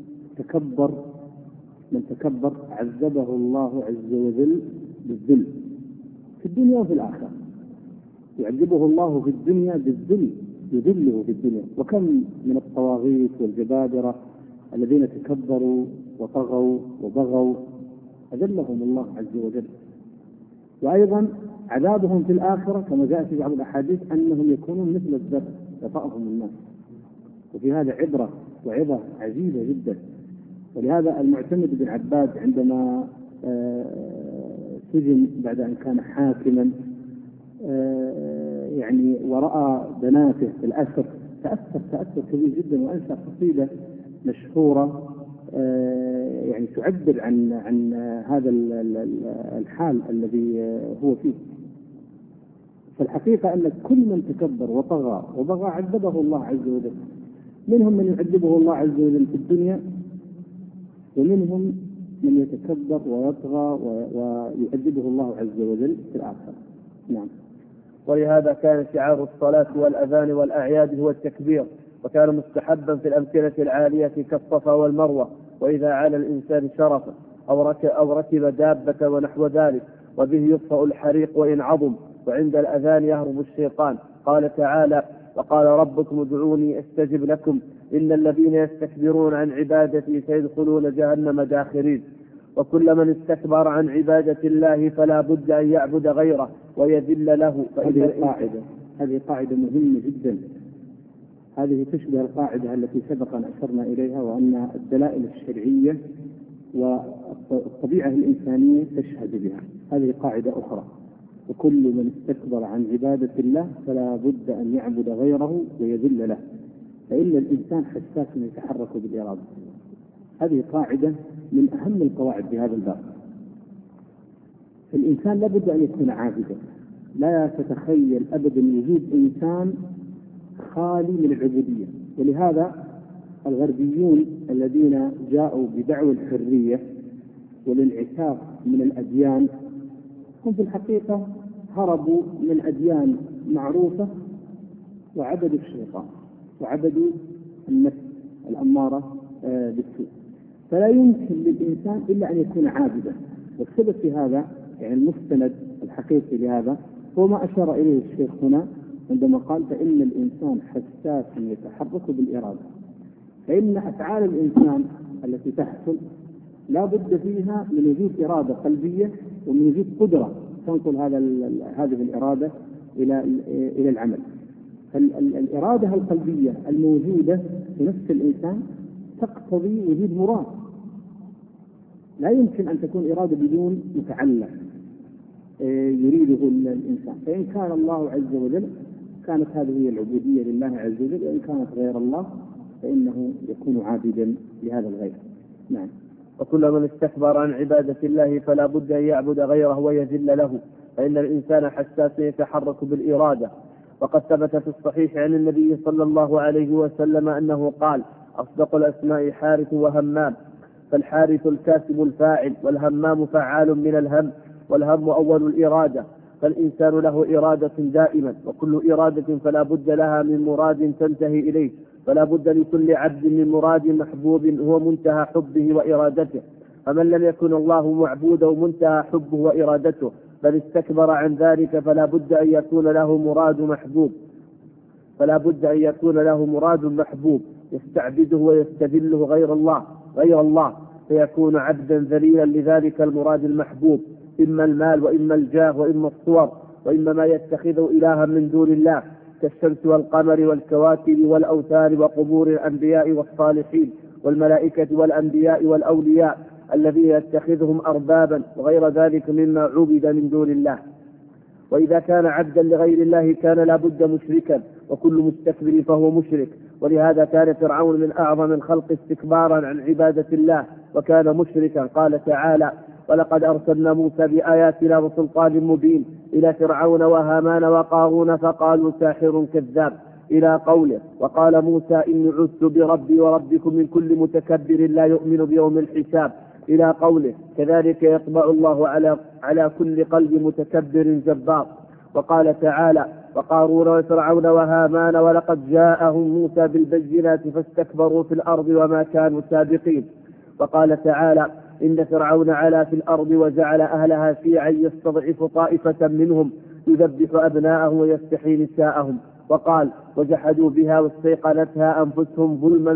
تكبر عذبه الله عز وجل بالذل في الدنيا وفي الآخرة. يعذبه الله في الدنيا بالذل، يذله في الدنيا. وكم من الطواغيت والجبابرة الذين تكبروا وطغوا وبغوا أذلهم الله عز وجل. وأيضا عذابهم في الآخرة كما جاء في بعض الأحاديث أنهم يكونون مثل الذر يطأهم الناس. وفي هذا عبرة وعظة عجيبة جدا. ولهذا المعتمد بن عباد عندما سجن بعد أن كان حاكما يعني ورأى بناته في الأسر تأثر كبير جدا، وأنشأ قصيدة مشهورة يعني تعبر عن هذا الحال الذي هو فيه. فالحقيقة أن كل من تكبر وبغى عذبه الله عز وجل. منهم من يعذبه الله عز وجل في الدنيا، ومنهم من يتكبر ويطغى ويعذبه الله عز وجل في الآخرة. نعم. ولهذا كان شعار الصلاة والأذان والأعياد هو التكبير، وكان مستحبا في الأمكنة العالية كالصفا والمروة، وإذا عال الإنسان شرفه أو ركب دابة ونحو ذلك، وبه يطفأ الحريق وإن عظم، وعند الأذان يهرب الشيطان. قال تعالى: وقال ربكم ادعوني أستجب لكم إن الذين يستكبرون عن عبادتي سيدخلون جهنم داخرين. وكل من استكبر عن عبادة الله فلا بد أن يعبد غيره ويذل له. هذه قاعدة مهمة جدا. هذه تشبه القاعدة التي سبق أن أشرنا إليها، وأن الدلائل الشرعية والطبيعة الإنسانية تشهد بها. هذه قاعدة أخرى: وكل من استكبر عن عبادة الله فلا بد أن يعبد غيره ويذل له، فإن الإنسان حساس يتحرك بالإرادة. هذه قاعدة من أهم القواعد في هذا الباب. الإنسان لا بد أن يكون عابدا. لا تتخيل أبدا وجود إنسان خالي من العبودية. ولهذا الغربيون الذين جاءوا بدعوى الحرية والانعكاس من الأديان هم في الحقيقة هربوا من أديان معروفة وعبدوا الشيطان وعبدوا النفس الأمارة بالسوء. فلا يمكن للإنسان إلا أن يكون عابدا. والسبب في هذا، يعني المستند الحقيقي لهذا، هو ما أشار إليه الشيخ هنا عندما قال: فإن الإنسان حساس يتحرك بالإرادة. فإن أفعال الإنسان التي تحصل لا بد فيها من وجود إرادة قلبية ومن وجود قدرة تنقل هذه الإرادة إلى العمل. فالإرادة القلبية الموجودة في نفس الإنسان تقتضي وجود مراد. لا يمكن أن تكون إرادة بدون متعلق يريده الإنسان. فإن كان الله عز وجل كانت هذه هي العبودية لله عز وجل، وإن كانت غير الله فإنه يكون عابدا لهذا الغير. نعم. وكل من استكبر عن عبادة الله فلا بد أن يعبد غيره ويذل له، فإن الإنسان حساس يتحرك بالإرادة. وقد ثبت في الصحيح عن النبي صلى الله عليه وسلم أنه قال: أصدق الأسماء حارث وهمام، فالحارث الكاسب الفاعل، والهمام فعال من الهم، والهم أول الإرادة. فالإنسان له إرادة دائما، وكل إرادة فلا بد لها من مراد تنتهي إليه. فلا بد لكل عبد من مراد محبوب هو منتهى حبه وإرادته. فمن لم يكن الله معبوده منتهى حبه وإرادته بل استكبر عن ذلك فلا بد أن يكون له مراد محبوب يستعبده ويستذله غير الله فيكون عبدا ذليلا لذلك المراد المحبوب، إما المال وإما الجاه وإما الصور وإما ما يتخذه إلها من دون الله كالشمس والقمر والكواكب والأوثان وقبور الأنبياء والصالحين والملائكة والأنبياء والأولياء الذين يتخذهم أربابا وغير ذلك مما عبد من دون الله. وإذا كان عبدا لغير الله كان لا بد مشركا، وكل مستكبر فهو مشرك. ولهذا كان فرعون من أعظم الخلق استكبارا عن عبادة الله وكان مشركا. قال تعالى: ولقد أرسلنا موسى بآياتنا وسلطان مبين إلى فرعون وهامان وقارون فقالوا ساحر كذاب، إلى قوله: وقال موسى إني عذت بربي وربكم من كل متكبر لا يؤمن بيوم الحساب، إلى قوله: كذلك يطبع الله على كل قلب متكبر جبار. وقال تعالى: وقارون وفرعون وهامان ولقد جاءهم موسى بالبينات فاستكبروا في الأرض وما كانوا سابقين. وقال تعالى: إن فرعون علا في الأرض وجعل أهلها شيعا يستضعف طائفة منهم يذبح أبناءهم ويستحيي نساءهم. وقال: وجحدوا بها واستيقنتها أنفسهم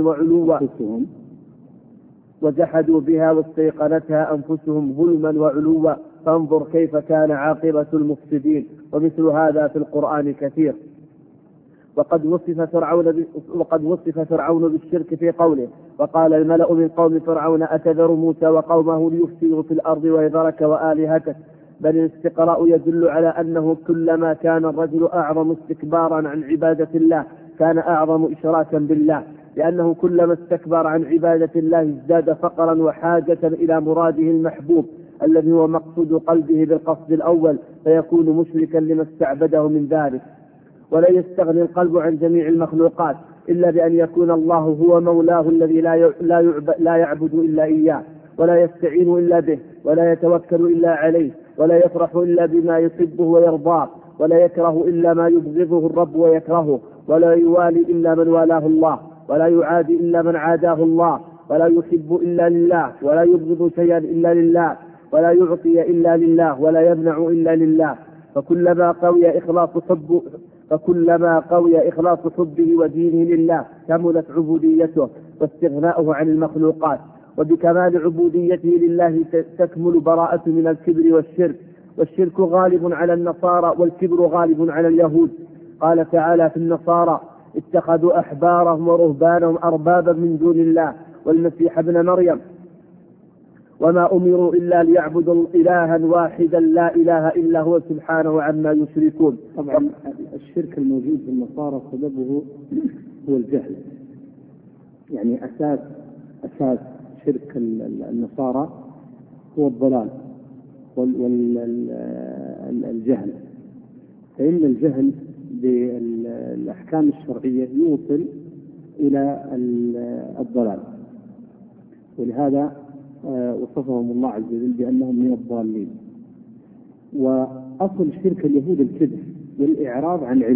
ظلما وعلوا فانظر كيف كان عاقبة المفسدين. ومثل هذا في القرآن كثير. وقد وصف فرعون بالشرك في قوله: وقال الملأ من قوم فرعون أتذر موسى وقومه ليفسدوا في الأرض ويذرك وآلهتك. بل الاستقراء يدل على أنه كلما كان الرجل أعظم استكبارا عن عبادة الله كان أعظم إشراكا بالله، لأنه كلما استكبر عن عبادة الله ازداد فقرا وحاجة إلى مراده المحبوب الذي هو مقصود قلبه بالقصد الأول، فيكون مشركا لما استعبده من ذلك. ولا يستغني القلب عن جميع المخلوقات إلا بأن يكون الله هو مولاه الذي لا يعبد إلا إياه، ولا يستعين إلا به، ولا يتوكل إلا عليه، ولا يفرح إلا بما يحبه ويرضاه، ولا يكره إلا ما يبغضه الرب ويكرهه، ولا يوالي إلا من والاه الله، ولا يعادي إلا من عاداه الله، ولا يحب إلا لله، ولا يبغض شيئا إلا لله، ولا يعطي إلا لله، ولا يمنع إلا لله. فكلما قوي إخلاص حبه ودينه لله كملت عبوديته واستغناؤه عن المخلوقات، وبكمال عبوديته لله تكمل براءة من الكبر والشرك، والشرك غالب على النصارى والكبر غالب على اليهود. قال تعالى في النصارى: اتخذوا أحبارهم ورهبانهم أربابا من دون الله والمسيح ابن مريم وما أمروا إلا ليعبدوا إلها واحدا لا إله إلا هو سبحانه عما يشركون. طبعا الشرك الموجود في النصارى سببه هو الجهل، يعني أساس شرك النصارى هو الضلال والجهل، فإن الجهل بالأحكام الشرعية يوصل إلى الضلال، ولهذا وصفهم الله عز وجل بأنهم من الضالين. وأصل شرك اليهود الكبر والإعراض عن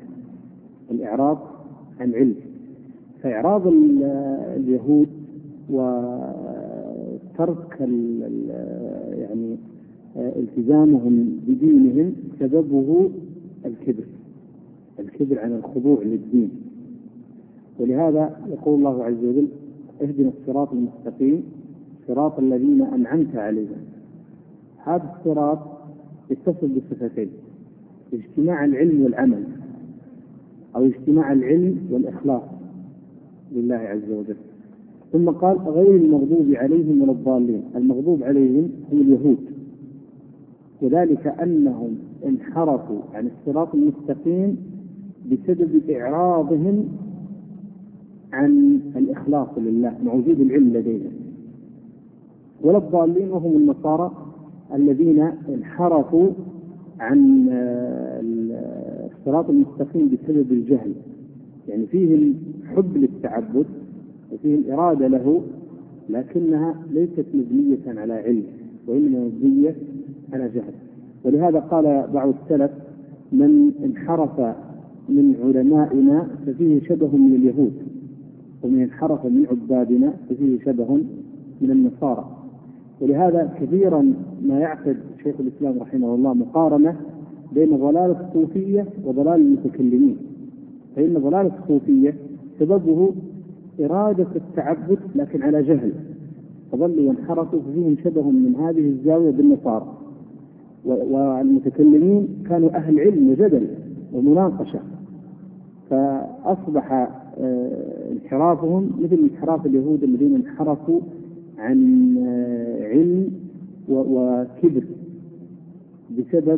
علم، فإعراض اليهود وترك يعني التزامهم بدينهم سببه الكبر عن الخضوع للدين. ولهذا يقول الله عز وجل: اهدنا الصراط المستقيم صراط الذين أنعمت عليهم. هذا الصراط يتصل بصفتين: اجتماع العلم والعمل، أو اجتماع العلم والإخلاص لله عز وجل. ثم قال: غير المغضوب عليهم ولا الضالين. المغضوب عليهم هم اليهود، وذلك أنهم انحرفوا عن الصراط المستقيم بسبب إعراضهم عن الإخلاص لله مع وجود العلم لديهم. ولا الضالين وهم النصارى الذين انحرفوا عن الصراط المستقيم بسبب الجهل، يعني فيهم حب للتعبد وفيهم إرادة له، لكنها ليست مبنية على علم وإنما مبنية على جهل. ولهذا قال بعض السلف: من انحرف من علمائنا ففيه شبه من اليهود، ومن انحرف من عبادنا ففيه شبه من النصارى. ولهذا كثيرا ما يعقد شيخ الإسلام رحمه الله مقارنة بين ضلال الصوفية وضلال المتكلمين، فإن ضلال الصوفية سببه إرادة التعبد لكن على جهل، فظلوا وانحرفوا، فيهم شبه من هذه الزاوية بالنصارى. والمتكلمين كانوا أهل علم وجدل ومناقشة، فأصبح انحرافهم مثل انحراف اليهود الذين انحرفوا عن علم وكبر بسبب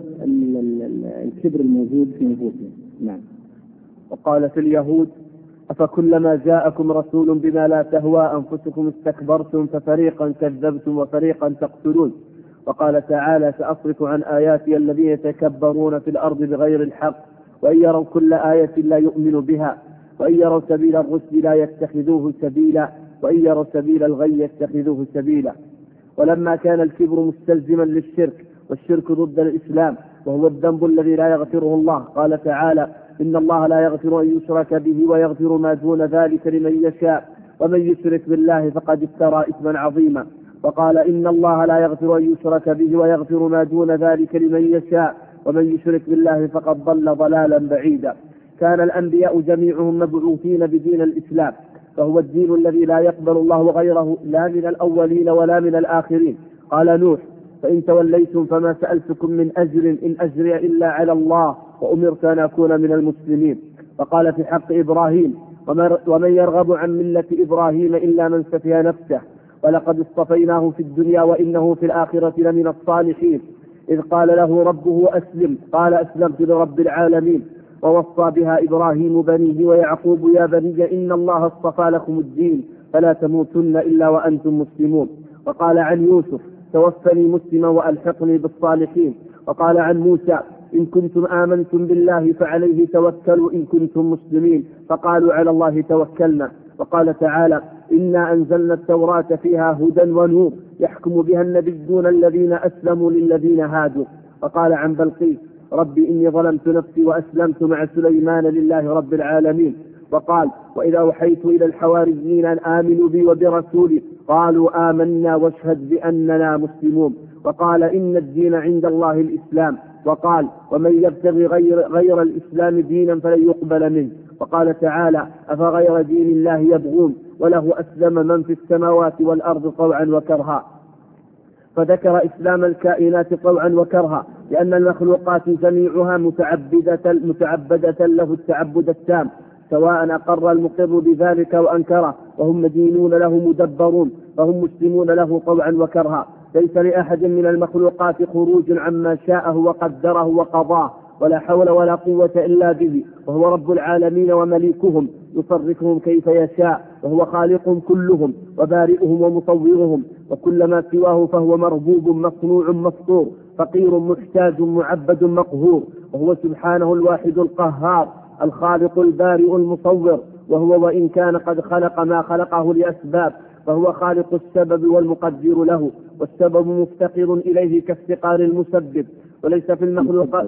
الكبر الموجود في نفوسهم. نعم. وقال في اليهود: أفكلما جاءكم رسول بما لا تهوى أنفسكم استكبرتم ففريقا كذبتم وفريقا تقتلون. وقال تعالى: سأصرف عن آياتي الذين يتكبرون في الأرض بغير الحق وإن يروا كل آية لا يؤمنوا بها وإن يروا سبيل الرشد لا يتخذوه سبيلا وإن يروا سبيل الغي يتخذوه سبيلا. ولما كان الكبر مستلزما للشرك، والشرك ضد الإسلام وهو الذنب الذي لا يغفره الله، قال تعالى: إن الله لا يغفر أن يشرك به ويغفر ما دون ذلك لمن يشاء ومن يشرك بالله فقد افترى إثما عظيما. وقال: إن الله لا يغفر أن يشرك به ويغفر ما دون ذلك لمن يشاء ومن يشرك بالله فقد ضل ضلالا بعيدا. كان الأنبياء جميعهم مبعوثين بدين الإسلام، فهو الدين الذي لا يقبل الله غيره لا من الأولين ولا من الآخرين. قال نوح: فإن توليتم فما سألتكم من أجر إن أجري إلا على الله وأمرت أن أكون من المسلمين. وقال في حق إبراهيم: ومن يرغب عن ملة إبراهيم إلا من سفه نفسه ولقد اصطفيناه في الدنيا وإنه في الآخرة لمن الصالحين. إذ قال له ربه أسلم قال أسلمت لرب العالمين. ووصى بها إبراهيم بنيه ويعقوب: يا بني إن الله اصطفى لكم الدين فلا تموتن إلا وأنتم مسلمون. وقال عن يوسف: توفني مسلما وألحقني بالصالحين. وقال عن موسى: إن كنتم آمنتم بالله فعليه توكلوا إن كنتم مسلمين، فقالوا على الله توكلنا. وقال تعالى: إنا أنزلنا التوراة فيها هدى ونور يحكم بها النبيون الذين أسلموا للذين هادوا. وقال عن بلقيس: ربي إني ظلمت نفسي وأسلمت مع سليمان لله رب العالمين. وقال: وإذا أوحيت إلى الحواريين أن آمنوا بي وبرسولي قالوا آمنا واشهد بأننا مسلمون. وقال: إن الدين عند الله الإسلام. وقال ومن يبتغي غير الإسلام دينا فلن يقبل منه. وقال تعالى أفغير دين الله يبغون وله أسلم من في السماوات والأرض طوعا وكرها. فذكر إسلام الكائنات طوعا وكرها لأن المخلوقات جميعها متعبدة له التعبد التام، سواء أقر المقر بذلك وأنكره، وهم مدينون له مدبرون، فهم مسلمون له طوعا وكرها. ليس لأحد من المخلوقات خروج عما شاءه وقدره وقضاه، ولا حول ولا قوة إلا به، وهو رب العالمين ومليكهم يصرفهم كيف يشاء، وهو خالقهم كلهم وبارئهم ومصورهم، وكل ما سواه فهو مربوب مصنوع مفطور فقير محتاج معبد مقهور. وهو سبحانه الواحد القهار الخالق البارئ المصور، وهو وإن كان قد خلق ما خلقه لأسباب فهو خالق السبب والمقدر له، والسبب مفتقر إليه كافتقار المسبب. وليس في المخلوقات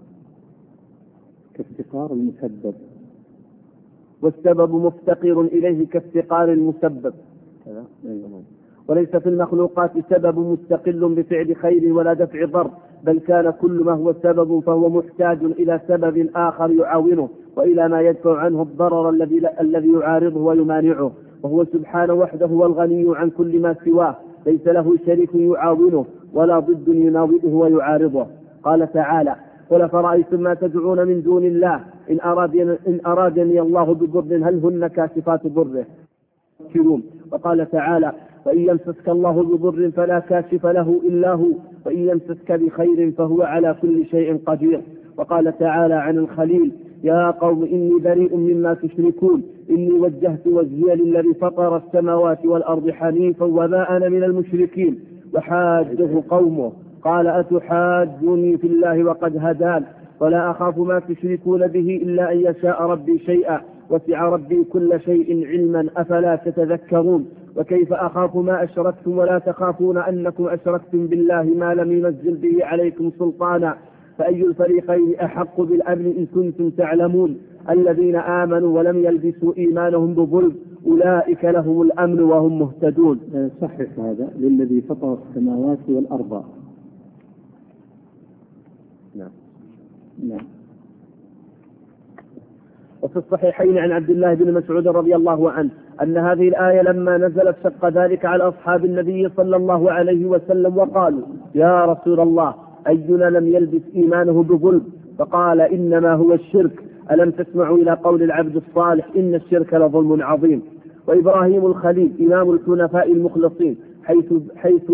كافتقار المسبب، والسبب مفتقر إليه كافتقار المسبب. وليس في المخلوقات سبب مستقل بفعل خير ولا دفع ضر، بل كان كل ما هو سبب فهو محتاج إلى سبب آخر يعاونه، وإلى ما يدفع عنه الضرر الذي يعارضه ويمانعه. وهو سبحانه وحده هو الغني عن كل ما سواه، ليس له شريك يعاونه ولا ضد يناوئه ويعارضه. قال تعالى قل فرأيتم ما تدعون من دون الله إن أرادني الله بضر هل هن كاشفات ضره. وقال تعالى وإن يمسسك الله بضر فلا كاشف له إلا هو، وإن يمسسك بخير فهو على كل شيء قدير. وقال تعالى عن الخليل يا قوم إني بريء مما تشركون إني وجهت وجهي للذي فطر السماوات والأرض حنيفا وما أنا من المشركين. وحاجه قومه قال أتحاجوني في الله وقد هدان ولا أخاف ما تشركون به إلا أن يشاء ربي شيئا وسع ربي كل شيء علما أفلا تتذكرون. وكيف أخاف ما أشركتم ولا تخافون أنكم أشركتم بالله ما لم ينزل به عليكم سلطانا فأي الفريقين أحق بالأمن إن كنتم تعلمون. الذين آمنوا ولم يلبسوا إيمانهم بظلم أولئك لهم الأمن وهم مهتدون. صحح هذا للذي فطر السماوات والأرض. نعم. وفي الصحيحين عن عبد الله بن مسعود رضي الله عنه أن هذه الآية لما نزلت شق ذلك على أصحاب النبي صلى الله عليه وسلم وقالوا يا رسول الله أينا لم يلبس إيمانه بظلم؟ فقال إنما هو الشرك، ألم تسمعوا إلى قول العبد الصالح إن الشرك لظلم عظيم. وإبراهيم الخليل إمام الحنفاء المخلصين حيث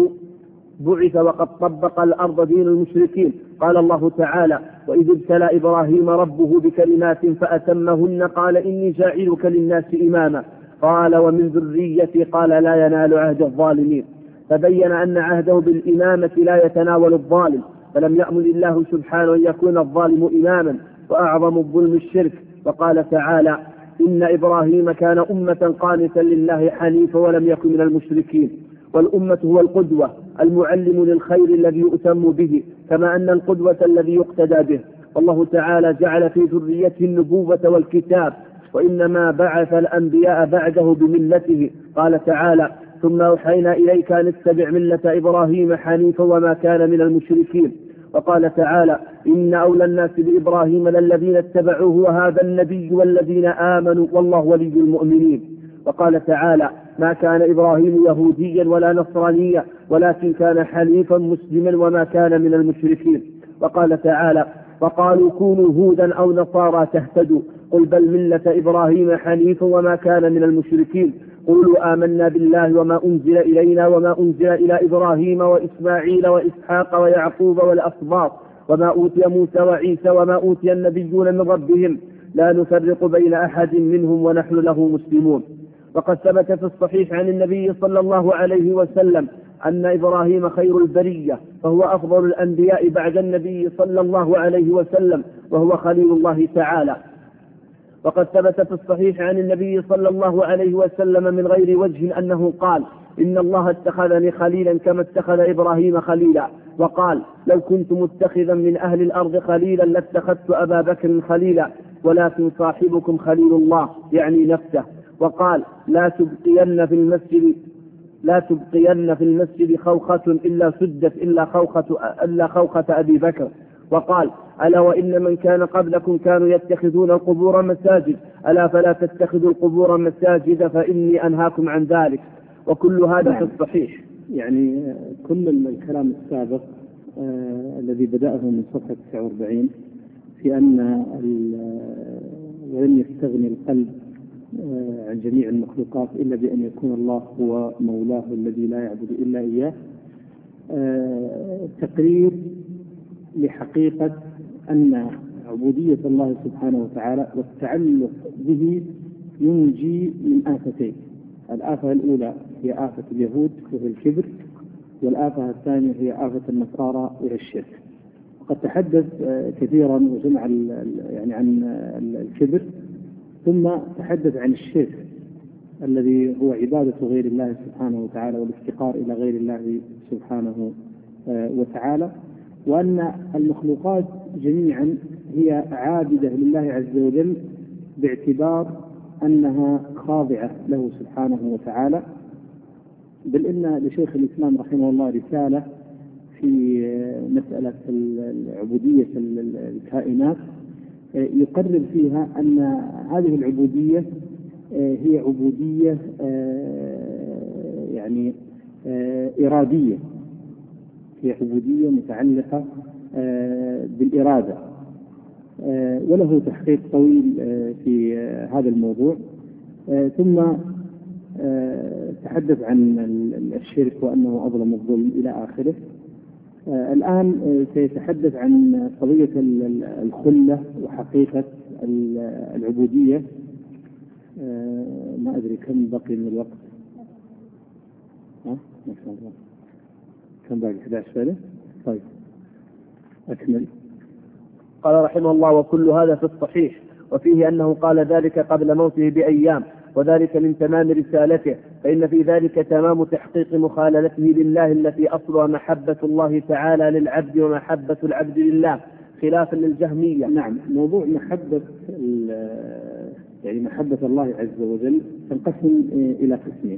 بعث وقد طبق الأرض دين المشركين. قال الله تعالى وإذ ابتلى إبراهيم ربه بكلمات فأتمهن قال إني جاعلك للناس إماما قال ومن ذريتي قال لا ينال عهد الظالمين. فبين أن عهده بالإمامة لا يتناول الظالم، فلم يأمر الله سبحانه أن يكون الظالم إماما، وأعظم الظلم الشرك. وقال تعالى إن إبراهيم كان أمة قانتا لله حنيفا ولم يكن من المشركين. والأمة هو القدوة المعلم للخير الذي يؤتم به، كما أن القدوة الذي يقتدى به. والله تعالى جعل في ذريته النبوة والكتاب، وإنما بعث الأنبياء بعده بملته. قال تعالى ثم أوحينا إليك أن اتبع ملة إبراهيم حنيفا وما كان من المشركين. وقال تعالى إن أولى الناس بإبراهيم للذين اتبعوه وهذا النبي والذين آمنوا والله ولي المؤمنين. وقال تعالى ما كان إبراهيم يهوديا ولا نصرانيا ولكن كان حنيفا مسلما وما كان من المشركين. وقال تعالى فقالوا كونوا هودا أو نصارى تهتدوا قل بل ملة إبراهيم حنيفا وما كان من المشركين. قولوا آمنا بالله وما أنزل إلينا وما أنزل إلى إبراهيم وإسماعيل وإسحاق ويعقوب والأسباط وما أوتي موسى وعيسى وما أوتي النبيون من ربهم لا نفرق بين أحد منهم ونحن له مسلمون. وقد ثبت في الصحيح عن النبي صلى الله عليه وسلم أن إبراهيم خير البرية، فهو أفضل الأنبياء بعد النبي صلى الله عليه وسلم، وهو خليل الله تعالى. وقد ثبت في الصحيح عن النبي صلى الله عليه وسلم من غير وجه أنه قال إن الله اتخذني خليلا كما اتخذ إبراهيم خليلا. وقال لو كنت متخذا من أهل الأرض خليلا لاتخذت أبا بكر خليلا ولكن صاحبكم خليل الله يعني نفسه. وقال لا تبقين في المسجد خوخة إلا سدت إلا خوخة أبي بكر. وقال: ألا وإن من كان قبلكم كانوا يتخذون القبور مساجد، ألا فلا تتخذوا القبور مساجد فإني أنهاكم عن ذلك. وكل هذا في الصحيح. يعني كل الكلام السابق الذي بدأه من صفحة 49 في أن ولن يستغني القلب عن جميع المخلوقات إلا بأن يكون الله هو مولاه الذي لا يعبد إلا إياه، تقرير لحقيقة أن عبودية الله سبحانه وتعالى والتعلق به ينجي من آفتين. الآفة الأولى هي آفة اليهود وهي الكبر، والآفة الثانية هي آفة النصارى وهي الشرك. وقد تحدث كثيرا وجمع يعني عن الكبر، ثم تحدث عن الشرك الذي هو عبادة غير الله سبحانه وتعالى والافتقار إلى غير الله سبحانه وتعالى، وأن المخلوقات جميعا هي عابدة لله عز وجل باعتبار أنها خاضعة له سبحانه وتعالى. بل إن لشيخ الإسلام رحمه الله رسالة في مسألة عبودية الكائنات يقرر فيها أن هذه العبودية هي عبودية يعني إرادية، هي عبودية متعلقة بالإرادة، وله تحقيق طويل في هذا الموضوع. ثم تحدث عن الشرك وأنه أظلم الظلم إلى آخره. الآن سيتحدث عن قضية الخلة وحقيقة العبودية. ما أدري كم بقي من الوقت. ما شاء الله كم باقي؟ 11 فعلا. طيب أكمل. قال رحمه الله: وكل هذا في الصحيح، وفيه أنه قال ذلك قبل موته بأيام، وذلك من تمام رسالته، فإن في ذلك تمام تحقيق مخالفته لله التي أصلها محبة الله تعالى للعبد ومحبة العبد لله، خلافا للجهمية. نعم، موضوع يعني محبة الله عز وجل تنقسم إلى قسمين: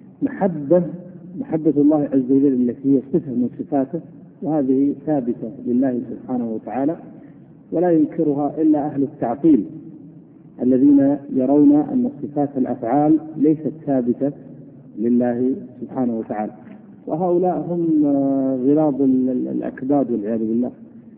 محبة الله عز وجل التي هي صفة من صفاته، وهذه ثابتة لله سبحانه وتعالى ولا ينكرها إلا أهل التعطيل الذين يرون أن صفات الأفعال ليست ثابتة لله سبحانه وتعالى، وهؤلاء هم غلاظ الأكباد والعياذ بالله،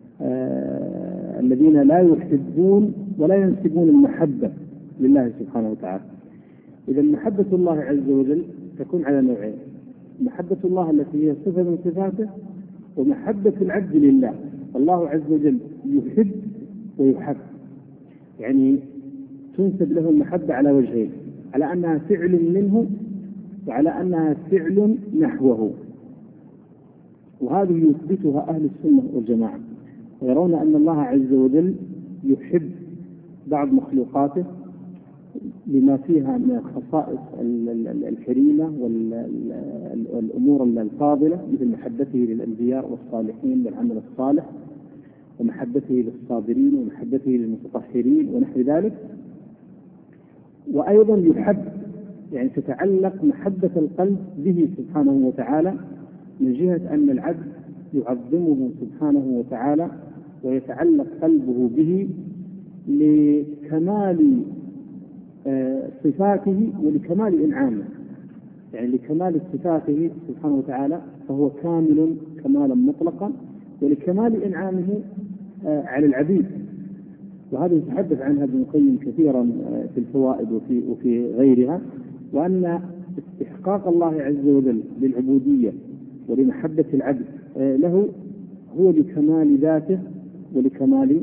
الذين لا يحبون ولا ينسبون المحبة لله سبحانه وتعالى. إذا محبة الله عز وجل تكون على نوعين: محبة الله التي هي صفة من صفاته، ومحبة العبد لله. الله عز وجل يحب ويحب، يعني تنسب له المحبة على وجهين: على أنها فعل منه وعلى أنها فعل نحوه، وهذه يثبتها أهل السنة والجماعة، ويرون أن الله عز وجل يحب بعض مخلوقاته لما فيها من الخصائص الكريمة والأمور الفاضلة، مثل محبته للأنبياء والصالحين والعمل الصالح، ومحبته للصابرين، ومحبته للمتطهرين ونحو ذلك. وأيضا يحب، يعني تتعلق محبة القلب به سبحانه وتعالى من جهة أن العبد يعظمه سبحانه وتعالى ويتعلق قلبه به لكمال صفاته ولكمال إنعامه، يعني لكمال صفاته سبحانه وتعالى فهو كامل كمالا مطلقا، ولكمال إنعامه على العبيد. وهذا يتحدث عنها ابن القيم كثيرا في الفوائد وفي غيرها، وأن استحقاق الله عز وجل للعبودية ولمحبة العبد له هو لكمال ذاته ولكمال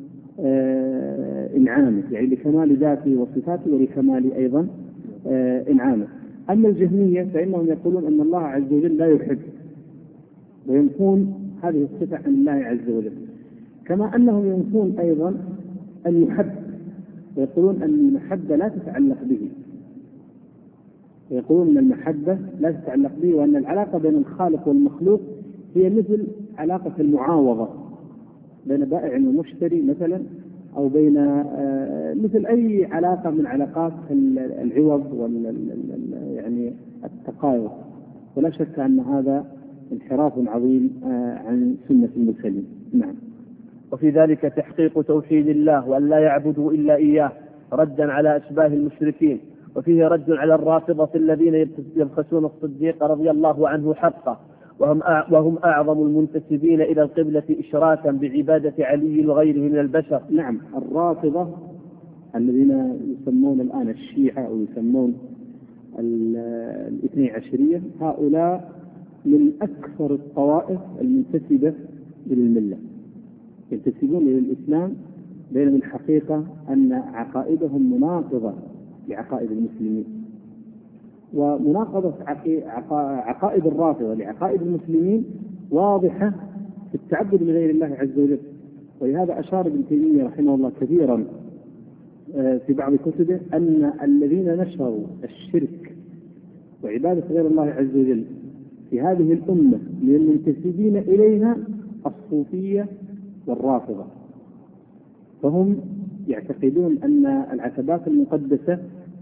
إنعامه، يعني لكمال ذاته وصفاته ولكمال أيضا إنعامه. أما الجهمية فإنهم يقولون أن الله عز وجل لا يحب، وينفون هذه الصفة عن الله عز وجل، كما أنهم ينفون أيضا أن يحب، ويقولون أن المحبة لا تتعلق به، ويقولون أن المحبة لا تتعلق به، وأن العلاقة بين الخالق والمخلوق هي مثل علاقة المعاوضة بين بائع ومشتري مثلا، أو بين مثل أي علاقة من علاقات العوض يعني التقايض. ولا شك أن هذا انحراف عظيم عن سنة المرسلين. نعم. وفي ذلك تحقيق توحيد الله وأن لا يعبدوا إلا إياه ردا على أشباه المشركين، وفيه رد على الرافضة الذين يبخسون الصديق رضي الله عنه حقه، وهم أعظم المنتسبين إلى القبلة إشراكا بعبادة علي وغيره من البشر. نعم، الرافضة الذين يسمون الآن الشيعة أو يسمون الاثني عشرية، هؤلاء من أكثر الطوائف المنتسبة إلى الملة، ينتسبون إلى الإسلام، بينما الحقيقة أن عقائدهم مناقضة لعقائد المسلمين، ومناقضة عقائد الرافضة لعقائد المسلمين واضحة في التعبد لغير الله عز وجل. ولهذا أشار ابن تيمية رحمه الله كثيرا في بعض كتبه أن الذين نشروا الشرك وعبادة غير الله عز وجل في هذه الأمة من المنتسبين إليها الصوفية والرافضة، فهم يعتقدون أن العتبات المقدسة،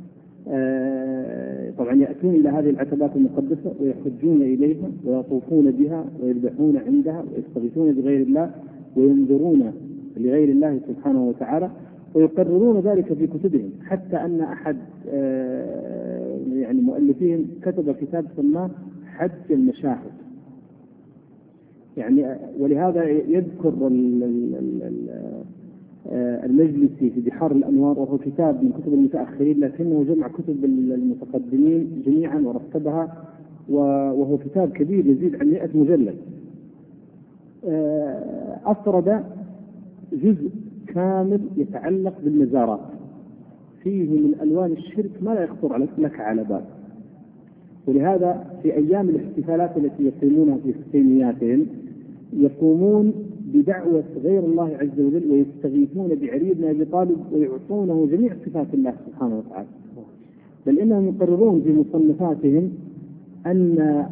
طبعا يأتون إلى هذه العتبات المقدسة ويحجون إليها ويطوفون بها ويذبحون عندها ويستغيثون بغير الله وينذرون لغير الله سبحانه وتعالى، ويقررون ذلك في كتبهم، حتى أن أحد يعني مؤلفين كتب كتاب سماه حج المشاهد. يعني ولهذا يذكر المجلسي في بحار الأنوار، وهو كتاب من كتب المتأخرين لكنه جمع كتب المتقدمين جميعا ورتبها، وهو كتاب كبير يزيد عن 100 مجلد. أفرد جزء كامل يتعلق بالمزارات، فيه من ألوان الشرك ما لا يخطر لك على بال. ولهذا في أيام الاحتفالات التي يقيمونها في حسينياتهم يقومون بدعوة غير الله عز وجل ويستغيثون بعلي بن أبي طالب ويعطونه جميع صفات الله سبحانه وتعالى، بل إنهم يقررون في مصنفاتهم أن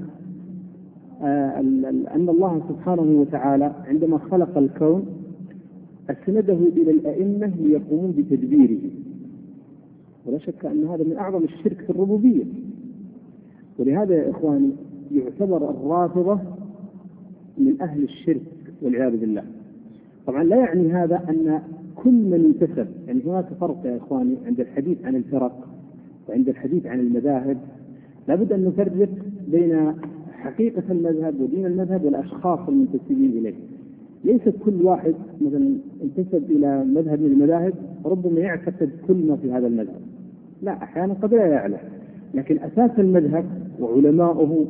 الله سبحانه وتعالى عندما خلق الكون أسنده إلى الأئمة ليقومون بتدبيره، ولا شك أن هذا من أعظم الشرك في الربوبية. ولهذا يا إخواني يعتبر الرافضة من أهل الشرك والعياذ بالله. طبعا لا يعني هذا أن كل من انتسب، يعني هناك فرق يا إخواني عند الحديث عن الفرق وعند الحديث عن المذاهب، لابد أن نفرق بين حقيقة المذهب ودين المذهب والأشخاص المنتسبين إليه. ليس كل واحد مثلا انتسب إلى مذهب من المذاهب ربما يعتقد كل ما في هذا المذهب، لا، أحيانا قد لا يعلم، لكن أساس المذهب وعلماؤه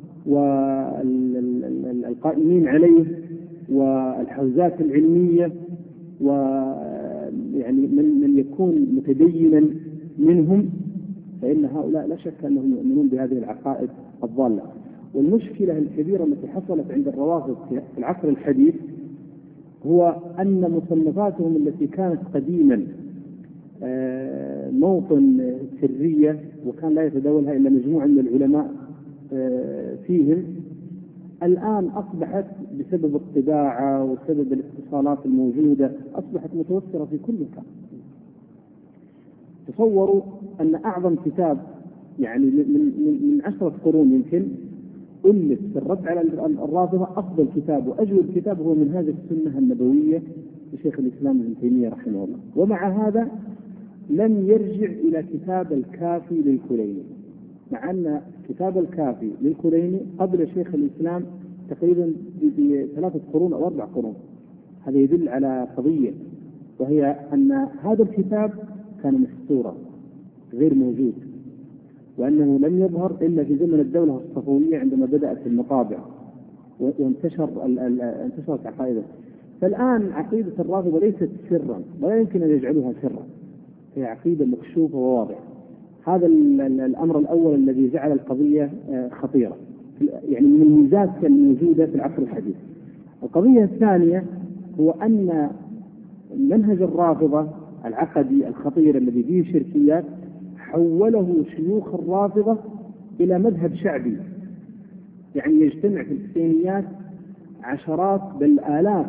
والقائمين عليه والحوزات العلمية ويعني من يكون متدينا منهم، فإن هؤلاء لا شك أنهم يؤمنون بهذه العقائد الضالة. والمشكلة الكبيرة التي حصلت عند الروافض في العصر الحديث هو أن مصنفاتهم التي كانت قديما موطن سرية وكان لا يتداولها إلا مجموعة من العلماء فيهم، الآن أصبحت بسبب الطباعة وسبب الاتصالات الموجودة أصبحت متوفرة في كل مكان. تصوروا أن أعظم كتاب يعني من 10 قرون يمكن ألف في الرد على الرافضة، أفضل كتاب وأجود كتاب هو منهاج السنة النبوية لشيخ الإسلام ابن تيمية رحمه الله. ومع هذا لم يرجع إلى كتاب الكافي للكليني، مع أن كتاب الكافي للكليني قبل شيخ الإسلام تقريبا ب3 قرون أو 4 قرون. هذا يدل على قضية، وهي أن هذا الكتاب كان مسطورا غير موجود، وأنه لم يظهر إلا في زمن الدولة الصفوية عندما بدأت المطابع وانتشرت عقائده. فالآن عقيدة الرافضة ليست سرا ولا يمكن أن يجعلوها سرا، هي عقيدة مكشوفة وواضحة. هذا الأمر الأول الذي جعل القضية خطيرة، يعني من الميزات الموجودة في العصر الحديث. القضية الثانية هو أن منهج الرافضة العقدي الخطير الذي فيه شركيات حوله شيوخ الرافضة إلى مذهب شعبي، يعني يجتمع في الحسينيات عشرات بل آلاف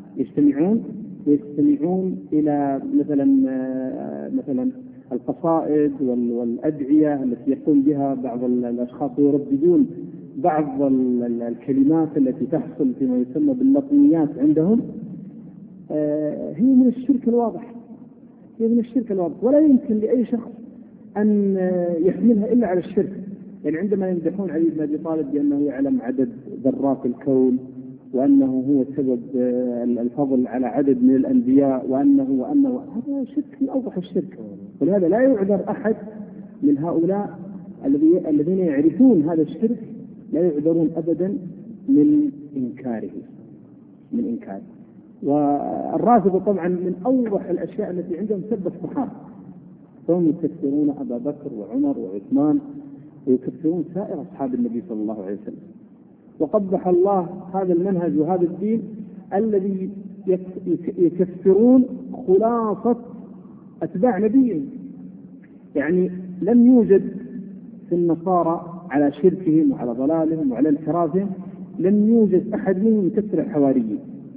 يستمعون إلى مثلا القصائد والأدعية التي يقوم بها بعض الأشخاص، ويرددون بعض الكلمات التي تحصل فيما يسمى باللطميات عندهم. هي من الشرك الواضح، هي من الشرك الواضح، ولا يمكن لأي شخص أن يحملها إلا على الشرك. يعني عندما يمدحون علي بن أبي طالب بأنه يعلم عدد ذرات الكون، وأنه هو سبب الفضل على عدد من الأنبياء، وأنه هذا شرك من أوضح الشرك. ولهذا لا يعذر أحد من هؤلاء الذين يعرفون هذا الشرك، لا يعذرون أبدا من إنكاره. والرافضة طبعا من أوضح الأشياء التي عندهم سب الصحابة، فهم يكفرون أبا بكر وعمر وعثمان، ويكفرون سائر أصحاب النبي صلى الله عليه وسلم. وقبح الله هذا المنهج وهذا الدين الذي يكفرون خلاصة أتباع نبيهم. يعني لم يوجد في النصارى على شركهم وعلى ضلالهم وعلى انحرافهم، لم يوجد أحد منهم يكفر الحواريين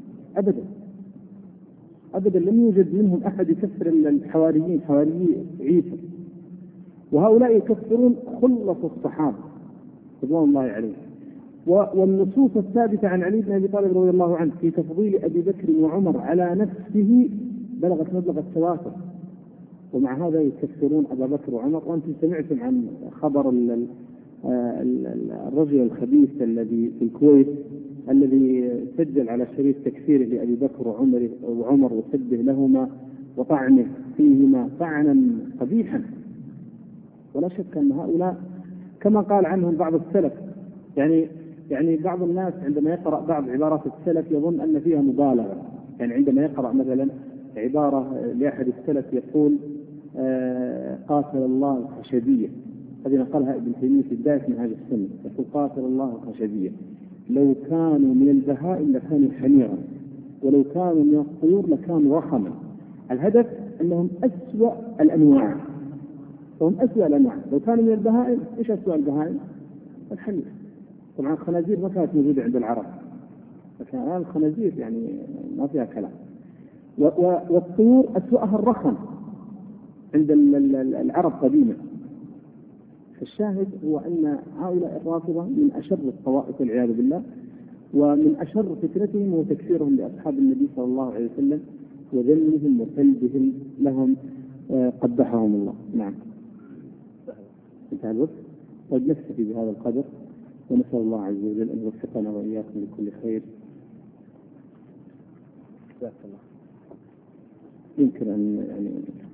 أبدا، لم يوجد منهم أحد يكفر الحواريين، حواريي عيسى. وهؤلاء يكفرون خلص الصحابة رضوان الله عليهم. والنصوص الثابتة عن علي بن أبي طالب رضي الله عنه في تفضيل أبي بكر وعمر على نفسه بلغت مبلغ التواتر، ومع هذا يكفرون أبا بكر وعمر. وأنتم سمعتم عن خبر الرجل الخبيث الذي في الكويت الذي سجل على شريط تكفيره لأبي بكر وعمر وسبه لهما وطعنه فيهما طعنا قبيحا. ولا شك أن هؤلاء كما قال عنهم بعض السلف، يعني بعض الناس عندما يقرأ بعض عبارات السلف يظن أن فيها مبالغة. يعني عندما يقرأ مثلا عبارة لأحد السلف يقول قاتل الله الخشبية، هذه نقلها ابن تيمية في بداية منهاج السنة، يقول قاتل الله الخشبية لو كانوا من البهائم لكانوا حميرا، ولو كانوا من الطيور لكانوا رخما. الهدف أنهم أسوأ الأنواع، هم أسوأ الأنواع. لو كانوا من البهائم، إيش أسوأ البهائم؟ الحمير. طبعا الخنازير ما كانت موجودة عند العرب، لكن الآن الخنازير يعني ما فيها كلام. والطيور أسوأها الرخم عند العرب قديما. فالشاهد هو أن هؤلاء الرافضة من أشر الطوائف والعياذ بالله، ومن أشر فتنتهم هو تكفيرهم لأصحاب النبي صلى الله عليه وسلم وذمهم وسلبهم لهم قبحهم الله. نعم. انتهى الوقت. طيب نكتفي بهذا القدر، ونسأل الله عز وجل أن يوفقنا وإياكم لكل خير. يمكن أن يعني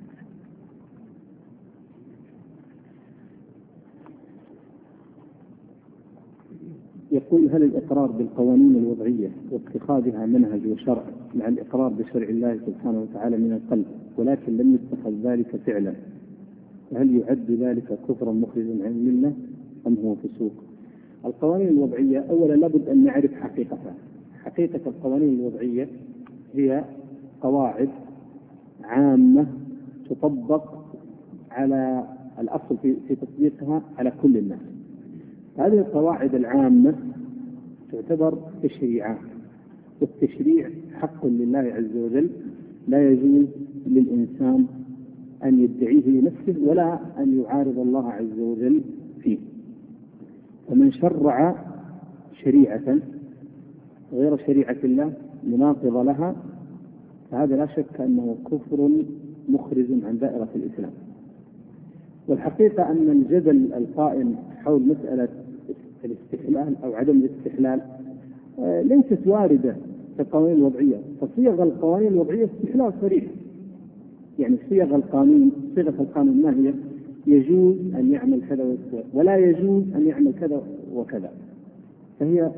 يقول هل الإقرار بالقوانين الوضعية واتخاذها منهج وشرع مع الإقرار بشرع الله سبحانه وتعالى من القلب ولكن لم يتخذ ذلك فعلا، هل يعد ذلك كفرا مخرجا عن الملة أم هو فسوق؟ القوانين الوضعية أولا لابد أن نعرف حقيقتها. حقيقة القوانين الوضعية هي قواعد عامة تطبق على الأصل في تطبيقها على كل الناس. هذه القواعد العامة تعتبر تشريعات، والتشريع حق لله عز وجل، لا يجوز للإنسان أن يدعيه لنفسه ولا أن يعارض الله عز وجل فيه. فمن شرع شريعة غير شريعة الله مناقضة لها فهذا لا شك أنه كفر مخرج عن دائرة الإسلام. والحقيقة أن الجدل القائم حول مسألة الاستحلال أو عدم الاستحلال ليست واردة في القوانين الوضعية. فصيغ القوانين الوضعية استحلال صريح، يعني صيغ القانون ما هي؟ يجوز أن يعمل كذا ولا يجوز أن يعمل كذا وكذا، فهي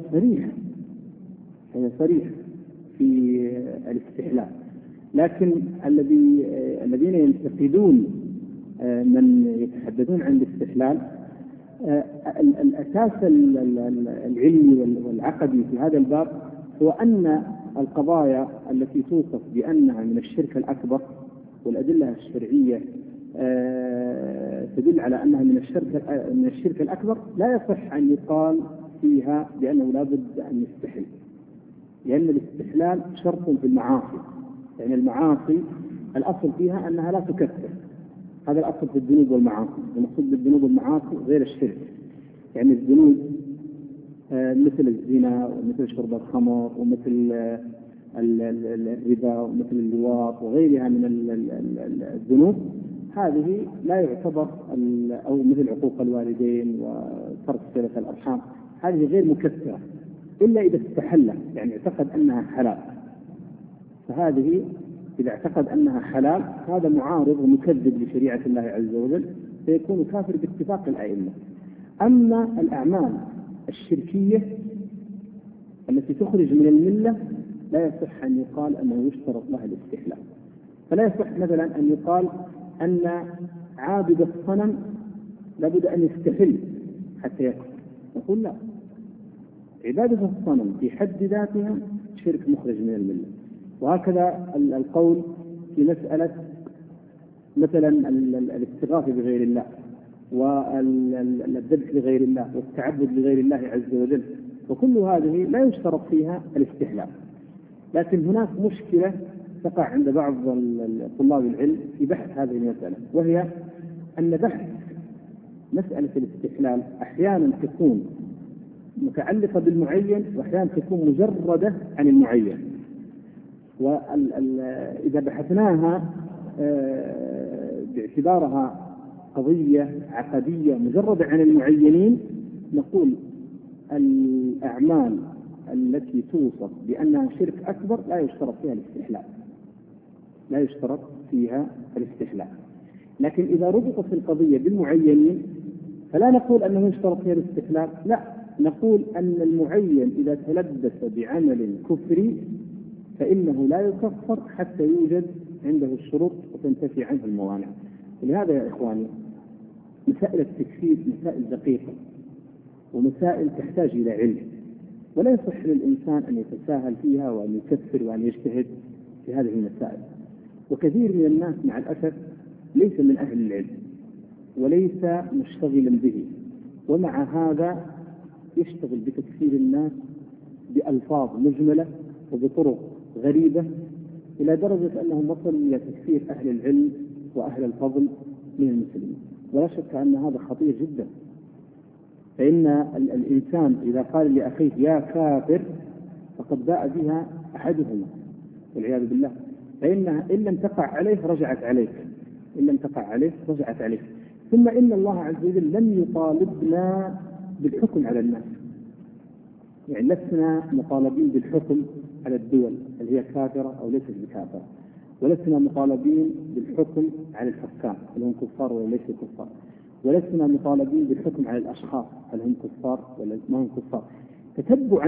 صريحة في الاستحلال. لكن الذين ينتقدون من يتحدثون عن الاستحلال الأساس العلمي والعقدي في هذا الباب هو أن القضايا التي توصف بأنها من الشرك الأكبر والأدلة الشرعية تدل على أنها من الشرك الأكبر لا يصح أن يقال فيها بأنه لا بد أن يستحل، لأن الاستحلال شرط في المعاصي. يعني المعاصي الأصل فيها أنها لا تكفر، هذا الأصل في الذنوب والمعاصي. المقصود بالذنوب والمعاصي غير الشرك، يعني الذنوب مثل الزنا ومثل شرب الخمر ومثل الربا ومثل اللواط وغيرها من الذنوب، هذه لا يعتبر، أو مثل عقوق الوالدين وترك صلة الأرحام، هذه غير مكفرة إلا إذا استحل، يعني اعتقد أنها حلال. فهذه إذا اعتقد أنها حلال هذا معارض ومكذب لشريعة الله عز وجل، فيكون كافر باتفاق الأئمة. أما الأعمال الشركية التي تخرج من الملة لا يصح أن يقال أنه يشترط لها الاستحلال. فلا يصح مثلا أن يقال أن عابد الصنم لابد أن يستحل حتى يكفر. نقول لا، عبادة الصنم في حد ذاتها شرك مخرج من الملة. وهكذا القول في مسألة مثلا الاستغاثة بغير الله والذبح لغير الله والتعبد لغير الله عز وجل، وكل هذه لا يشترط فيها الاستحلال. لكن هناك مشكلة تقع عند بعض طلاب العلم في بحث هذه المسألة، وهي أن بحث مسألة الاستحلال أحيانا تكون متعلقة بالمعين وأحيانا تكون مجردة عن المعين. وإذا بحثناها باعتبارها قضية عقدية مجردة عن المعينين، نقول الأعمال التي توصف بأنها شرك أكبر لا يشترط فيها الاستحلال، لا يشترط فيها الاستحلال. لكن إذا ربطت القضية بالمعينين فلا نقول أنه يشترط فيها الاستحلال، لا، نقول أن المعين إذا تلبس بعمل كفري فإنه لا يكفر حتى يوجد عنده الشروط وتنتفي عنه الموانع. ولهذا يا إخواني مسائل التكفير مسائل دقيقة ومسائل تحتاج إلى علم، ولا يصح للإنسان أن يتساهل فيها وأن يكفر وأن يجتهد في هذه المسائل. وكثير من الناس مع الأسف ليس من أهل العلم وليس مشتغلا به، ومع هذا يشتغل بتكفير الناس بألفاظ مجملة وبطرق غريبة، إلى درجة أنهم وصلوا إلى تكفير أهل العلم وأهل الفضل من المسلمين. ولا شك أن هذا خطير جدا، فإن الإنسان إذا قال لأخيه يا كافر فقد باء بها أحدهما والعياذ بالله، فإنها إن لم تقع عليه رجعت عليك، إن لم تقع عليه رجعت عليك. ثم إن الله عز وجل لم يطالبنا بالحكم على الناس، يعني لسنا مطالبين بالحكم على الدول هل هي كافرة أو ليست بكافرة، ولسنا مطالبين بالحكم على الحكام هل هم كفار ولا ليسوا كفار، ولسنا مطالبين بالحكم على الأشخاص هل هم كفار ولا ما هم كفار. تتبع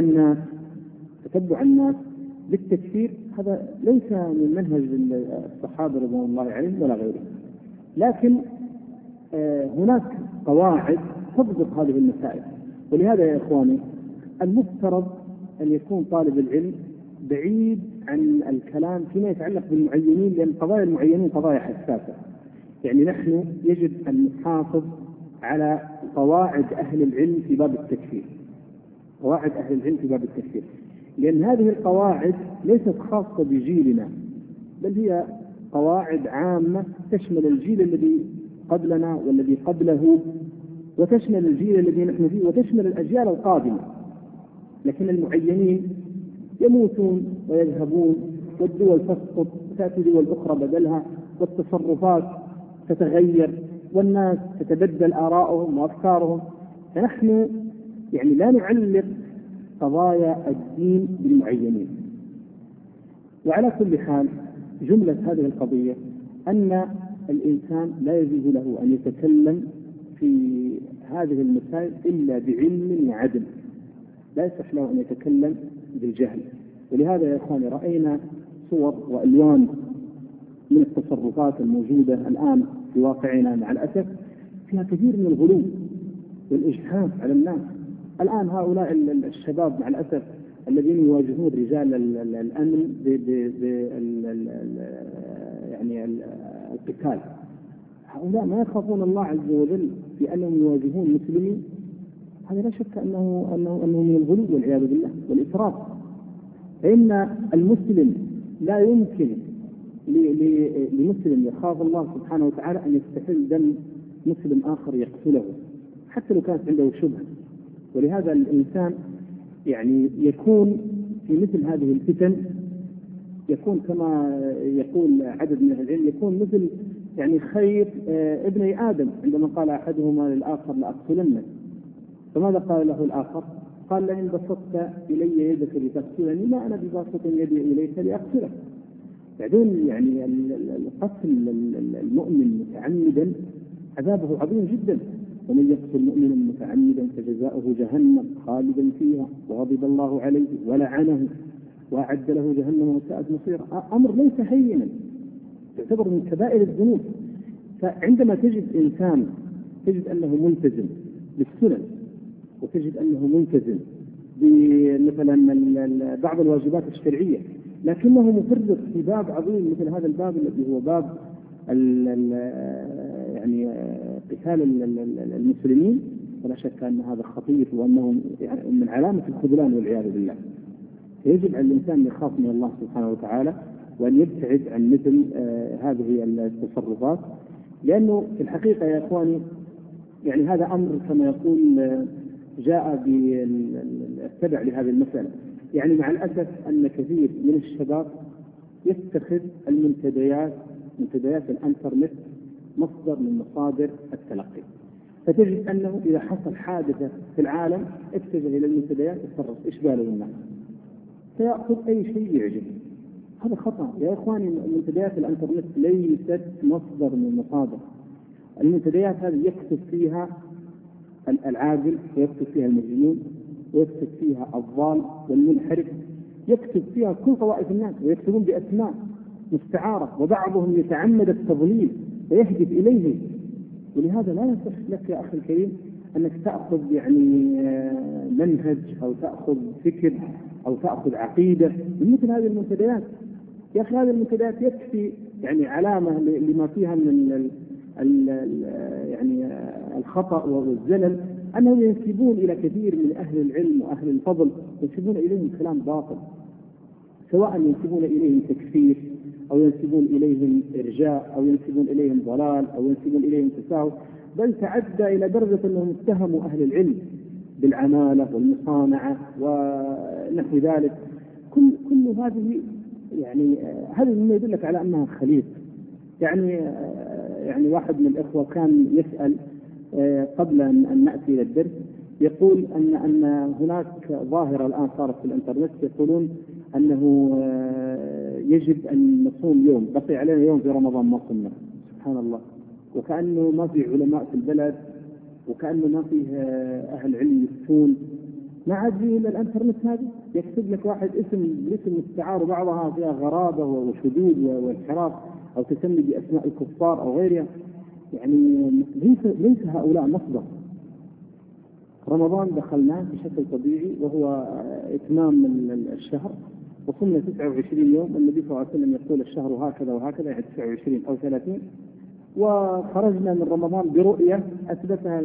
الناس بالتكفير هذا ليس من منهج الصحابة رضوان الله عليهم ولا غيرهم. لكن هناك قواعد تضبط هذه المسائل. ولهذا يا إخواني المفترض أن يكون طالب العلم بعيد عن الكلام فيما يتعلق بالمعينين، لأن قضايا المعينين قضايا حساسة. يعني نحن يجب أن نحافظ على قواعد أهل العلم في باب التكفير، قواعد أهل العلم في باب التكفير، لأن هذه القواعد ليست خاصة بجيلنا، بل هي قواعد عامة تشمل الجيل الذي قبلنا والذي قبله، وتشمل الجيل الذي نحن فيه، وتشمل الأجيال القادمة. لكن المعينين يموتون ويذهبون، والدول تسقط وتأتي دول أخرى بدلها، والتصرفات تتغير، والناس تتبدل آراءهم وأفكارهم. فنحن يعني لا نعلق قضايا الدين بالمعينين. وعلى كل حال جملة هذه القضية أن الإنسان لا يجوز له أن يتكلم في هذه المسائل إلا بعلم وعدل، لا يصح له أن يتكلم بالجهل. ولهذا يا إخواني رأينا صور وألوان من التصرفات الموجودة الآن في واقعنا مع الأسف فيها كثير من الغلو والإجحاف على الناس. الآن هؤلاء الشباب مع الأسف الذين يواجهون رجال الأمن يعني القتال، هؤلاء ما يخافون الله عز وجل في أنهم يواجهون مسلمين. هذا لا شك أنه من الغلو والعياذ بالله والإسراف. فإن المسلم لا يمكن لمسلم يخاف الله سبحانه وتعالى أن يستحل دم مسلم آخر يقتله حتى لو كانت عنده شبهة. ولهذا الإنسان يعني يكون في مثل هذه الفتن يكون كما يقول عدد من العلم، يكون مثل يعني خير ابني آدم، عندما قال أحدهما للآخر لأقتلنك. فماذا قال له الآخر؟ قال: لئن بسطت إلي يدك لتقتلني ما أنا بباسط يدي إليك لأقتلك. بعدين يعني القتل المؤمن متعمدا عذابه عظيم جدا، ومن يقتل مؤمنا متعمدا فجزاؤه جهنم خالدا فيها وغضب الله عليه ولعنه وأعد له جهنم وساءت مصيرا. أمر ليس هينا، يعتبر من كبائر الذنوب. فعندما تجد إنسان تجد أنه ملتزم بالسنن، وتجد أنه ملتزم بمثلا بعض الواجبات الشرعية، لكنه مفرط في باب عظيم مثل هذا الباب الذي هو باب يعني قتال المسلمين، فلا شك أن هذا خطير، وأنه يعني من علامة الخذلان والعياذ بالله. يجب على الإنسان أن يخاف من الله سبحانه وتعالى، وأن يبتعد عن مثل هذه التصرفات، لأنه في الحقيقة يا إخواني يعني هذا أمر كما يقول جاء بالتبع لهذه المسألة. يعني مع الأسف أن كثير من الشباب يتخذ منتديات الإنترنت مصدر من مصادر التلقي، فتجد أنه إذا حصل حادثة في العالم اتجه إلى المنتديات يتصرف إيش قالوا الناس، فيأخذ أي شيء يعجبه. هذا خطأ يا إخواني. منتديات الإنترنت ليست مصدر من المصادر. المنتديات هذه يكتب فيها العاقل، ويكتب فيها المجنون، ويكتب فيها الضال والمنحرف، يكتب فيها كل طوائف الناس، ويكتبون بأسماء مستعارة، وبعضهم يتعمد التضليل ويهدف إليه. ولهذا لا يصح لك يا أخي الكريم أنك تأخذ يعني منهج أو تأخذ فكر أو تأخذ عقيدة من مثل هذه المنتديات. يا أخي هذه المنتديات يكفي يعني علامة لما فيها من يعني الخطأ والزلل، أنهم ينسبون إلى كثير من أهل العلم وأهل الفضل، ينسبون إليهم كلام باطل، سواء ينسبون إليهم تكفير أو ينسبون إليهم إرجاء أو ينسبون إليهم ضلال أو ينسبون إليهم تساهل، بل تعدى إلى درجة أنهم اتهموا أهل العلم بالعمالة والمصانعة ونحو ذلك. كل هذه يعني هذا مما يدلك على أنها خليط. يعني واحد من الإخوة كان يسأل قبل أن نأتي إلى الدرس، يقول أن هناك ظاهرة الآن صارت في الإنترنت، يقولون أنه يجب أن نصوم يوم، بقي علينا يوم في رمضان ما صمنا. سبحان الله، وكأنه ما في علماء في البلد، وكأنه ما فيه أهل علم يفتون. ما عاد إلى الإنترنت هذه يكتب لك واحد اسم مستعار، وبعضها فيها غرابة وشذوذ وانحراف، أو تسمي بأسماء الكفار أو غيرها. يعني ليس هؤلاء مصدر. رمضان دخلناه بشكل طبيعي وهو إتمام الشهر، وصلنا 29 يوم. النبي صلى الله عليه وسلم يقول الشهر هكذا وهكذا، يعني 29 أو 30. وخرجنا من رمضان برؤية أثبتها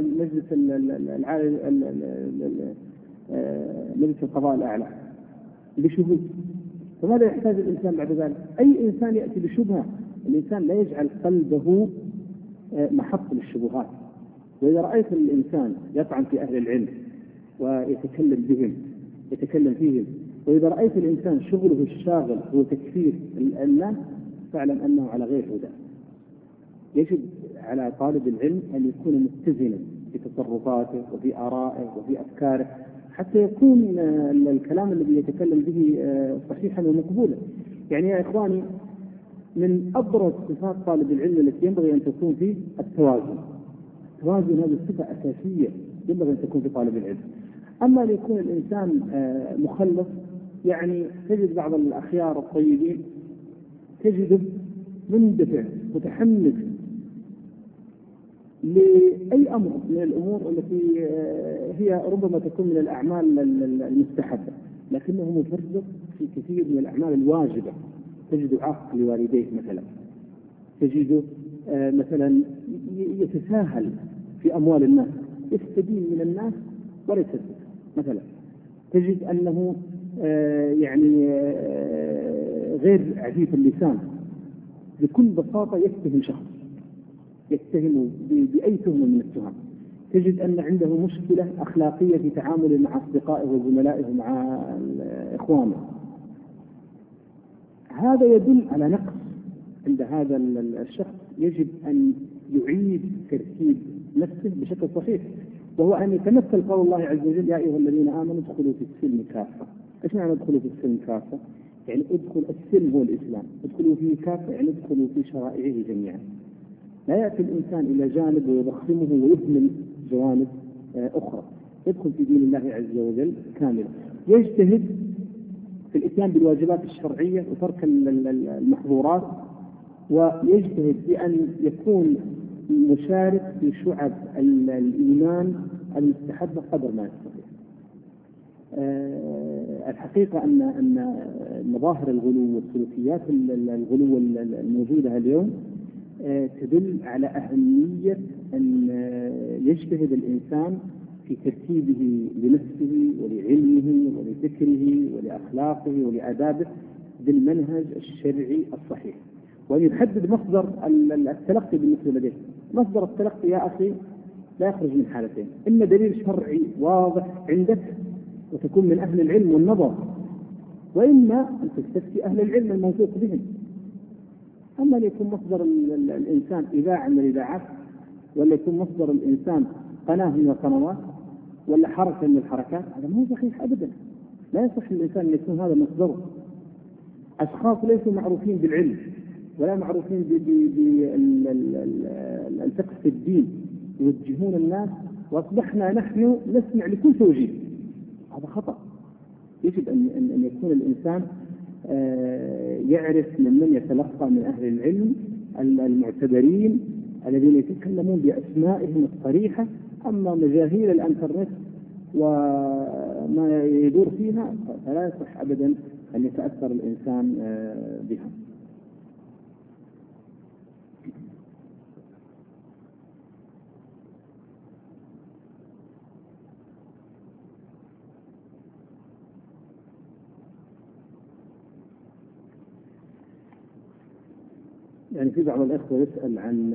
مجلس القضاء الأعلى بشهود. فماذا يحتاج الإنسان بعد ذلك؟ أي إنسان يأتي بشبهة، الإنسان لا يجعل قلبه محط للشبهات. وإذا رأيت الإنسان يطعن في أهل العلم ويتكلم بهم يتكلم فيهم، وإذا رأيت الإنسان شغله الشاغل هو تكفير الناس، فاعلم أنه على غير هدى. يجب على طالب العلم أن يكون متزنا في تصرفاته وفي آرائه وفي أفكاره، حتى يكون الكلام الذي يتكلم به صحيحا ومقبولا. يعني يا إخواني، من أبرز صفات طالب العلم التي ينبغي أن تكون فيه التوازن. التوازن هذه صفة أساسية ينبغي أن تكون في طالب العلم. أما أن يكون الإنسان مخلص، يعني تجد بعض الأخيار الطيبين تجده مندفع متحمس لأي أمر من الأمور التي هي ربما تكون من الأعمال المستحبة، لكنه مفرط في كثير من الأعمال الواجبة. تجد عاق لوالديه مثلا، تجد مثلا يتساهل في أموال الناس، يستدين من الناس ولا يسدد مثلا. تجد أنه يعني غير عفيف اللسان، بكل بساطة يتهم شخص، يتهم بأي تهمة من التهم. تجد أن عنده مشكلة أخلاقية في تعامله مع أصدقائه وزملائه مع إخوانه. هذا يدل على نقص عند هذا الشخص. يجب أن يعيد ترتيب نفسه بشكل صحيح، وهو أن يتمثل قول الله عز وجل: يا أيها الذين آمنوا ادخلوا في السلم كافة. إيش معنى ادخلوا في السلم كافة؟ يعني ادخل، السلم هو الإسلام، ادخلوا فيه كافة يعني ادخلوا في شرائعه جميعا. لا يأتي الإنسان إلى جانب ويضخمه ويهمل جوانب أخرى. يدخل في دين الله عز وجل كاملا، يجتهد في الإتيان بالواجبات الشرعية وترك المحظورات، ويجتهد بأن يكون مشارك في شعب الإيمان المستحبة قدر ما يستطيع. الحقيقة أن مظاهر الغلو والسلوكيات الغلو الموجودة اليوم تدل على أهمية أن يجتهد الإنسان في ترتيبه لنفسه ولعلمه ولفكره ولأخلاقه ولآدابه بالمنهج الشرعي الصحيح، وأن يحدد مصدر التلقي بالنسبة لديه. مصدر التلقي يا أخي لا يخرج من حالتين: إما دليل شرعي واضح عندك وتكون من أهل العلم والنظر، وإما أن تستفتي أهل العلم الموثوق بهم. أما يكون مصدر الإنسان إذاعة من الإذاعات، ولا يكون مصدر الإنسان قناة من القنوات، ولا حركة من الحركات، هذا ما هو صحيح أبدا. لا يصح للإنسان أن يكون هذا مصدره. أشخاص ليسوا معروفين بالعلم ولا معروفين بالفقه في الدين يوجهون الناس، وأصبحنا نحن نسمع لكل توجيه. هذا خطأ. يجب أن يكون الإنسان يعرف من يتلقى من أهل العلم المعتبرين الذين يتكلمون بأسمائهم الصريحة. أما مجاهيل الإنترنت وما يدور فيها فلا يصح أبدا أن يتأثر الإنسان بها. يعني في بعض الأخوة يسأل عن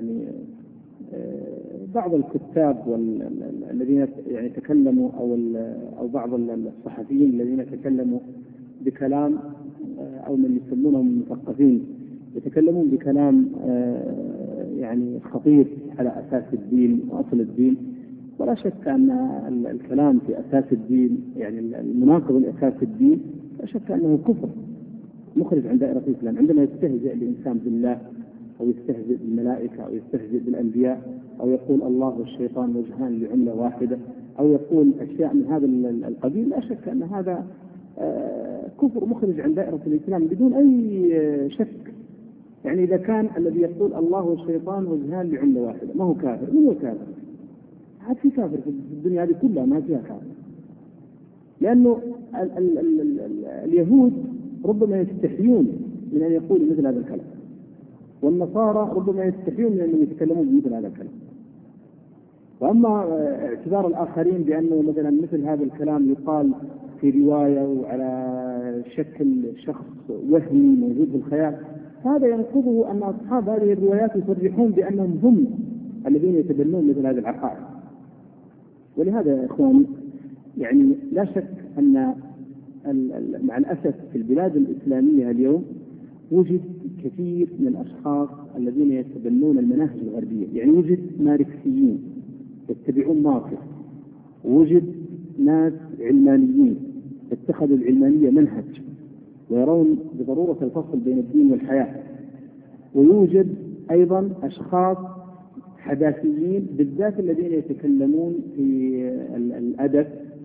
بعض الكتاب الذين يعني تكلموا أو بعض الصحفيين الذين تكلموا بكلام، أو من يسمونهم المثقفين يتكلمون بكلام يعني خطير على أساس الدين وأصل الدين. ولا شك أن الكلام في أساس الدين، يعني المناقض لأساس الدين، لا شك أنه كفر مخرج عن دائرة الإسلام. عندما يستهزئ الإنسان بالله أو يستهزئ بالملائكة أو يستهزئ بالأنبياء أو يقول الله والشيطان وجهان لعملة واحدة أو يقول أشياء من هذا القبيل، لا شك أن هذا كفر مخرج عن دائرة الإسلام بدون أي شك. يعني إذا كان الذي يقول الله والشيطان وجهان لعملة واحدة ما هو كافر، من هو كافر؟ هذا في كافر في الدنيا هذه كلها ما فيها كافر. لأنه اليهود ربما يستحيون من أن يقولوا مثل هذا الكلام، والنصارى ربما يستحيون من أن يتكلمون بمثل هذا الكلام. وأما اعتبار الآخرين بأنه مثلا مثل هذا الكلام يقال في رواية وعلى شكل شخص وهمي موجود في الخيال، هذا ينقضه أن أصحاب هذه الروايات يصرحون بأنهم هم الذين يتبنون مثل هذه العقائد. ولهذا يا إخواني يعني لا شك أن مع الأسف في البلاد الإسلامية اليوم وجد كثير من الأشخاص الذين يتبنون المناهج الغربية. يعني وجد ماركسيين يتبعون ماركس، ووجد ناس علمانيين اتخذوا العلمانية منهج ويرون بضرورة الفصل بين الدين والحياة، ويوجد أيضا أشخاص حداثيين بالذات الذين يتكلمون في الأدب،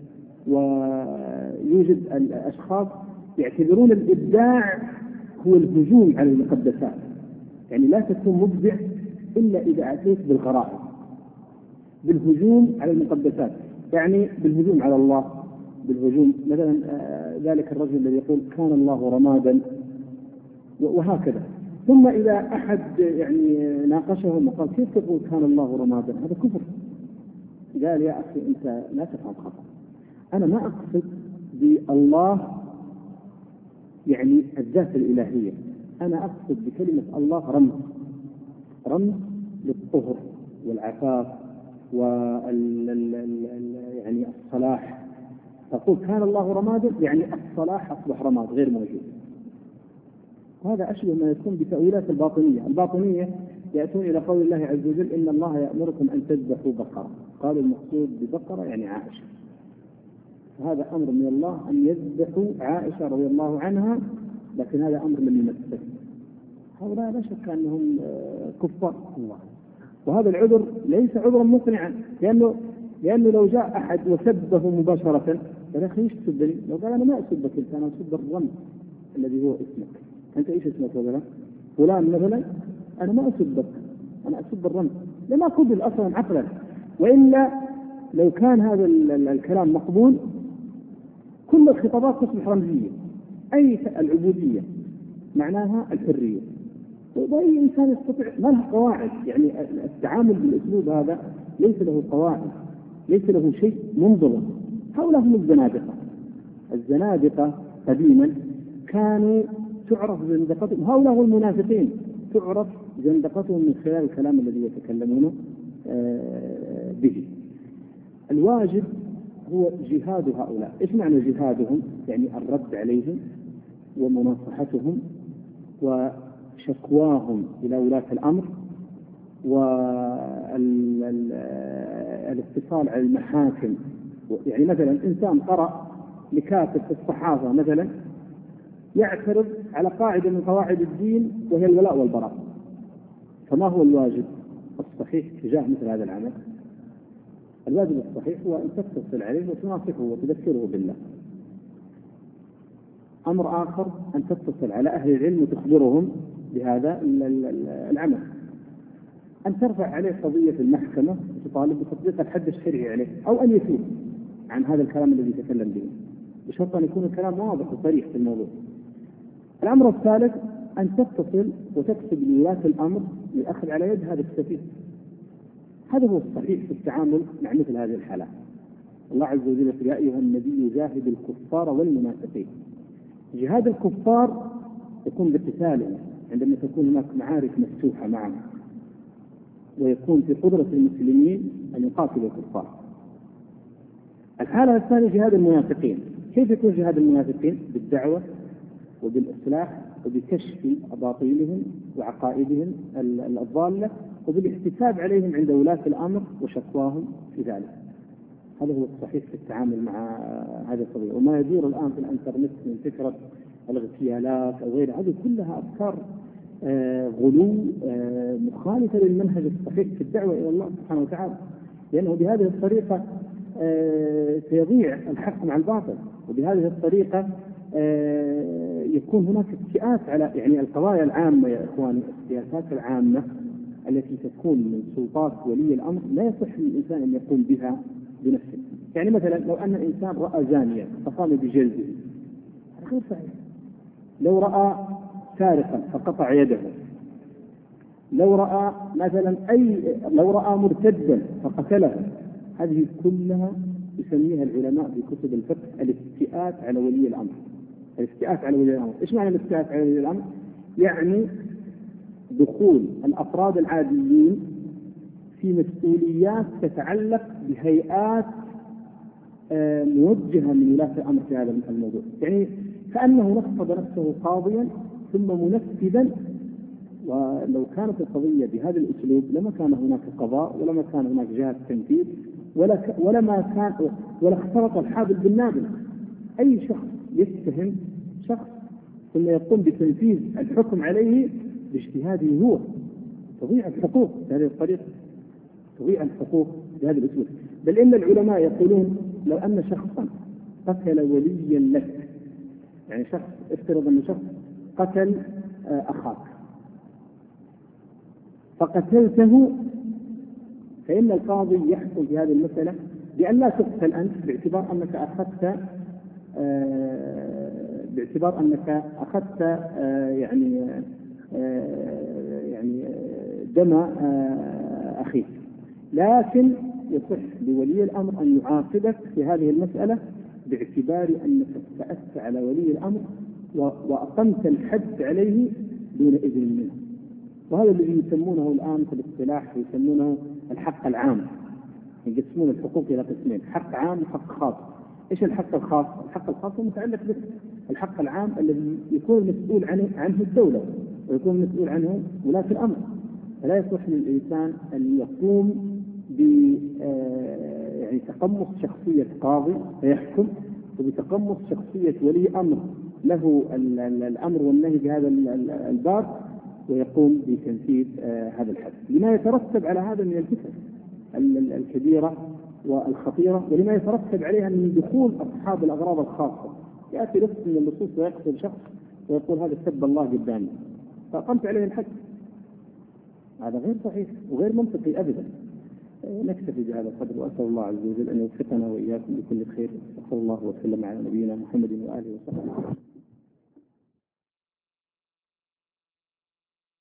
ويوجد الأشخاص يعتبرون الإبداع هو الهجوم على المقدسات. يعني لا تكون مبدع إلا إذا أتيت بالغرائز، بالهجوم على المقدسات، يعني بالهجوم على الله، بالهجوم مثلا ذلك الرجل الذي يقول كان الله رمادا وهكذا. ثم إذا أحد يعني ناقشه وقال كيف تقول كان الله رمادا، هذا كفر. قال يا أخي أنت لا تفهم خطأ، أنا ما أقصد بالله يعني الذات الإلهية، أنا أقصد بكلمة الله رمز للطهر والعفاف يعني الصلاح. تقول كان الله رمادا يعني الصلاح أصبح رماد غير موجود. هذا أشبه ما يكون بتأويلات الباطنية. الباطنية يأتون إلى قول الله عز وجل إن الله يأمركم أن تذبحوا بقرة، قالوا المقصود ببقرة يعني عائشة، هذا أمر من الله أن يذبحوا عائشة رضي الله عنها، لكن هذا أمر لم يمثل. هؤلاء لا شك أنهم كفار الله، وهذا العذر ليس عذرا مقنعا، لأنه لو جاء أحد وسبه مباشرة قال يا أخي ايش تسبني؟ لو قال أنا ما أسبك أنت، أنا أسب الرمز الذي هو اسمك، أنت ايش اسمك مثلا؟ فلان مثلا، أنا ما أسبك، أنا أسب الرمز، لما قبل أصلا عقلا. وإلا لو كان هذا الكلام مقبول كل الخطابات تصبح رمزية. أي العبودية معناها الحرية، وأي إنسان يستطيع، ما له قواعد، يعني التعامل بالأسلوب هذا ليس له قواعد، ليس له شيء منضبط. هؤلاء هم الزنادقة. الزنادقة قديما كانوا تعرف زندقتهم، هؤلاء هم المنافقين تعرف زندقتهم من خلال الكلام الذي يتكلمون به. الواجب هو جهاد هؤلاء. إيش معنى جهادهم؟ يعني الرد عليهم ومناصحتهم وشكواهم إلى ولاة الأمر والاتصال على المحاكم. يعني مثلا إنسان قرأ لكاتب في الصحافة مثلا يعترض على قاعدة من قواعد الدين وهي الولاء والبراء، فما هو الواجب الصحيح تجاه مثل هذا العمل؟ الواجب الصحيح هو أن تتصل عليه وتناصحه وتذكره بالله. أمر آخر أن تتصل على أهل العلم وتخبرهم بهذا العمل. أن ترفع عليه قضية في المحكمة وتطالب بتطبيق الحد الشرعي عليه، أو أن يتوب عن هذا الكلام الذي يتكلم به، بشرط أن يكون الكلام واضح وصريح في الموضوع. الأمر الثالث أن تتصل وتكتب لولاة الأمر للأخذ على يد هذا السفيه. هذا هو الصحيح في التعامل مع مثل هذه الحالات. الله عز وجل يقول يا أيها النبي جاهد الكفار والمنافقين. جهاد الكفار يكون بقتالهم عندما تكون هناك معارك مفتوحة معهم، ويكون في قدرة المسلمين أن يقاتلوا الكفار. الحالة الثانية جهاد المنافقين. كيف يكون جهاد المنافقين؟ بالدعوة وبالإصلاح وبكشف أباطيلهم وعقائدهم الضالة وبالاحتساب عليهم عند ولاة الأمر وشكواهم في ذلك. هذا هو الصحيح في التعامل مع هذه القضية. وما يدور الآن في الإنترنت من فكرة الاغتيالات أو غيرها، هذه كلها أفكار غلو مخالفة للمنهج الصحيح في الدعوة إلى الله سبحانه وتعالى، لأنه بهذه الطريقة سيضيع الحق مع الباطل، وبهذه الطريقة يكون هناك اتكاءات على يعني القضايا العامة. يا إخواني، السياسات العامة التي تكون من سلطات ولي الأمر لا يصح للإنسان أن يقوم بها بنفسه. يعني مثلا لو أن إنسان رأى زانيا فقام بجلده، هذا غير صحيح. لو رأى سارقا فقطع يده، لو رأى مثلا لو رأى مرتدا فقتله، هذه كلها يسميها العلماء في كتب الفقه الافتئات على ولي الأمر. الافتئات على ولي الأمر. إيش معنى الافتئات على ولي الأمر؟ يعني دخول الأفراد العاديين في مسؤوليات تتعلق بهيئات موجهة من ولاة الأمر في هذا الموضوع. يعني كأنه نصب نفسه قاضيا ثم منفذا، ولو كانت القضية بهذا الأسلوب لما كان هناك قضاء ولما كان هناك جهة تنفيذ ولا اختلط الحابل بالنابل. أي شخص يتهم شخص ثم يقوم بتنفيذ الحكم عليه باجتهاده هو، تضيع الحقوق بهذه الطريقة، تضيع الحقوق بهذا الأسلوب. بل إن العلماء يقولون لو أن شخصا قتل وليا لك، يعني شخص افترض أن شخص قتل أخاك فقتلته، فإن القاضي يحكم في هذه المسألة بأن لا تقتل أنت باعتبار أنك أخذت يعني دم أخيك، لكن يصح لولي الأمر أن يعاقبك في هذه المسألة باعتبار أنك استأثرت على ولي الأمر وأقمت الحد عليه دون إذن منه. وهذا الذي يسمونه الآن في الاصطلاح يسمونه الحق العام. يقسمون الحقوق إلى قسمين: حق عام وحق خاص. إيش الحق الخاص؟ الحق الخاص هو متعلق بك، الحق العام الذي يكون مسؤول عنه الدولة ويكون مسؤول عنه ولاة الأمر. فلا يصح للإنسان أن يقوم يعني تقمص شخصية قاضي فيحكم، وبتقمص شخصية ولي أمر له الأمر والنهي بهذا الباب ويقوم بتنفيذ هذا الحد، لما يترتب على هذا من الفتن الكبيرة والخطيرة، ولما يترتب عليها من دخول أصحاب الأغراض الخاصة. يأتي لص من اللصوص ويقتل شخص ويقول هذا سب الله قدامي فقمت عليه الحد، هذا غير صحيح وغير منطقي أبدا. نكتفي بهذا القدر، وأسأل الله عز وجل أن يوفقنا وإياكم لكل خير. صلى الله وسلم على نبينا محمد وآله وصحبه.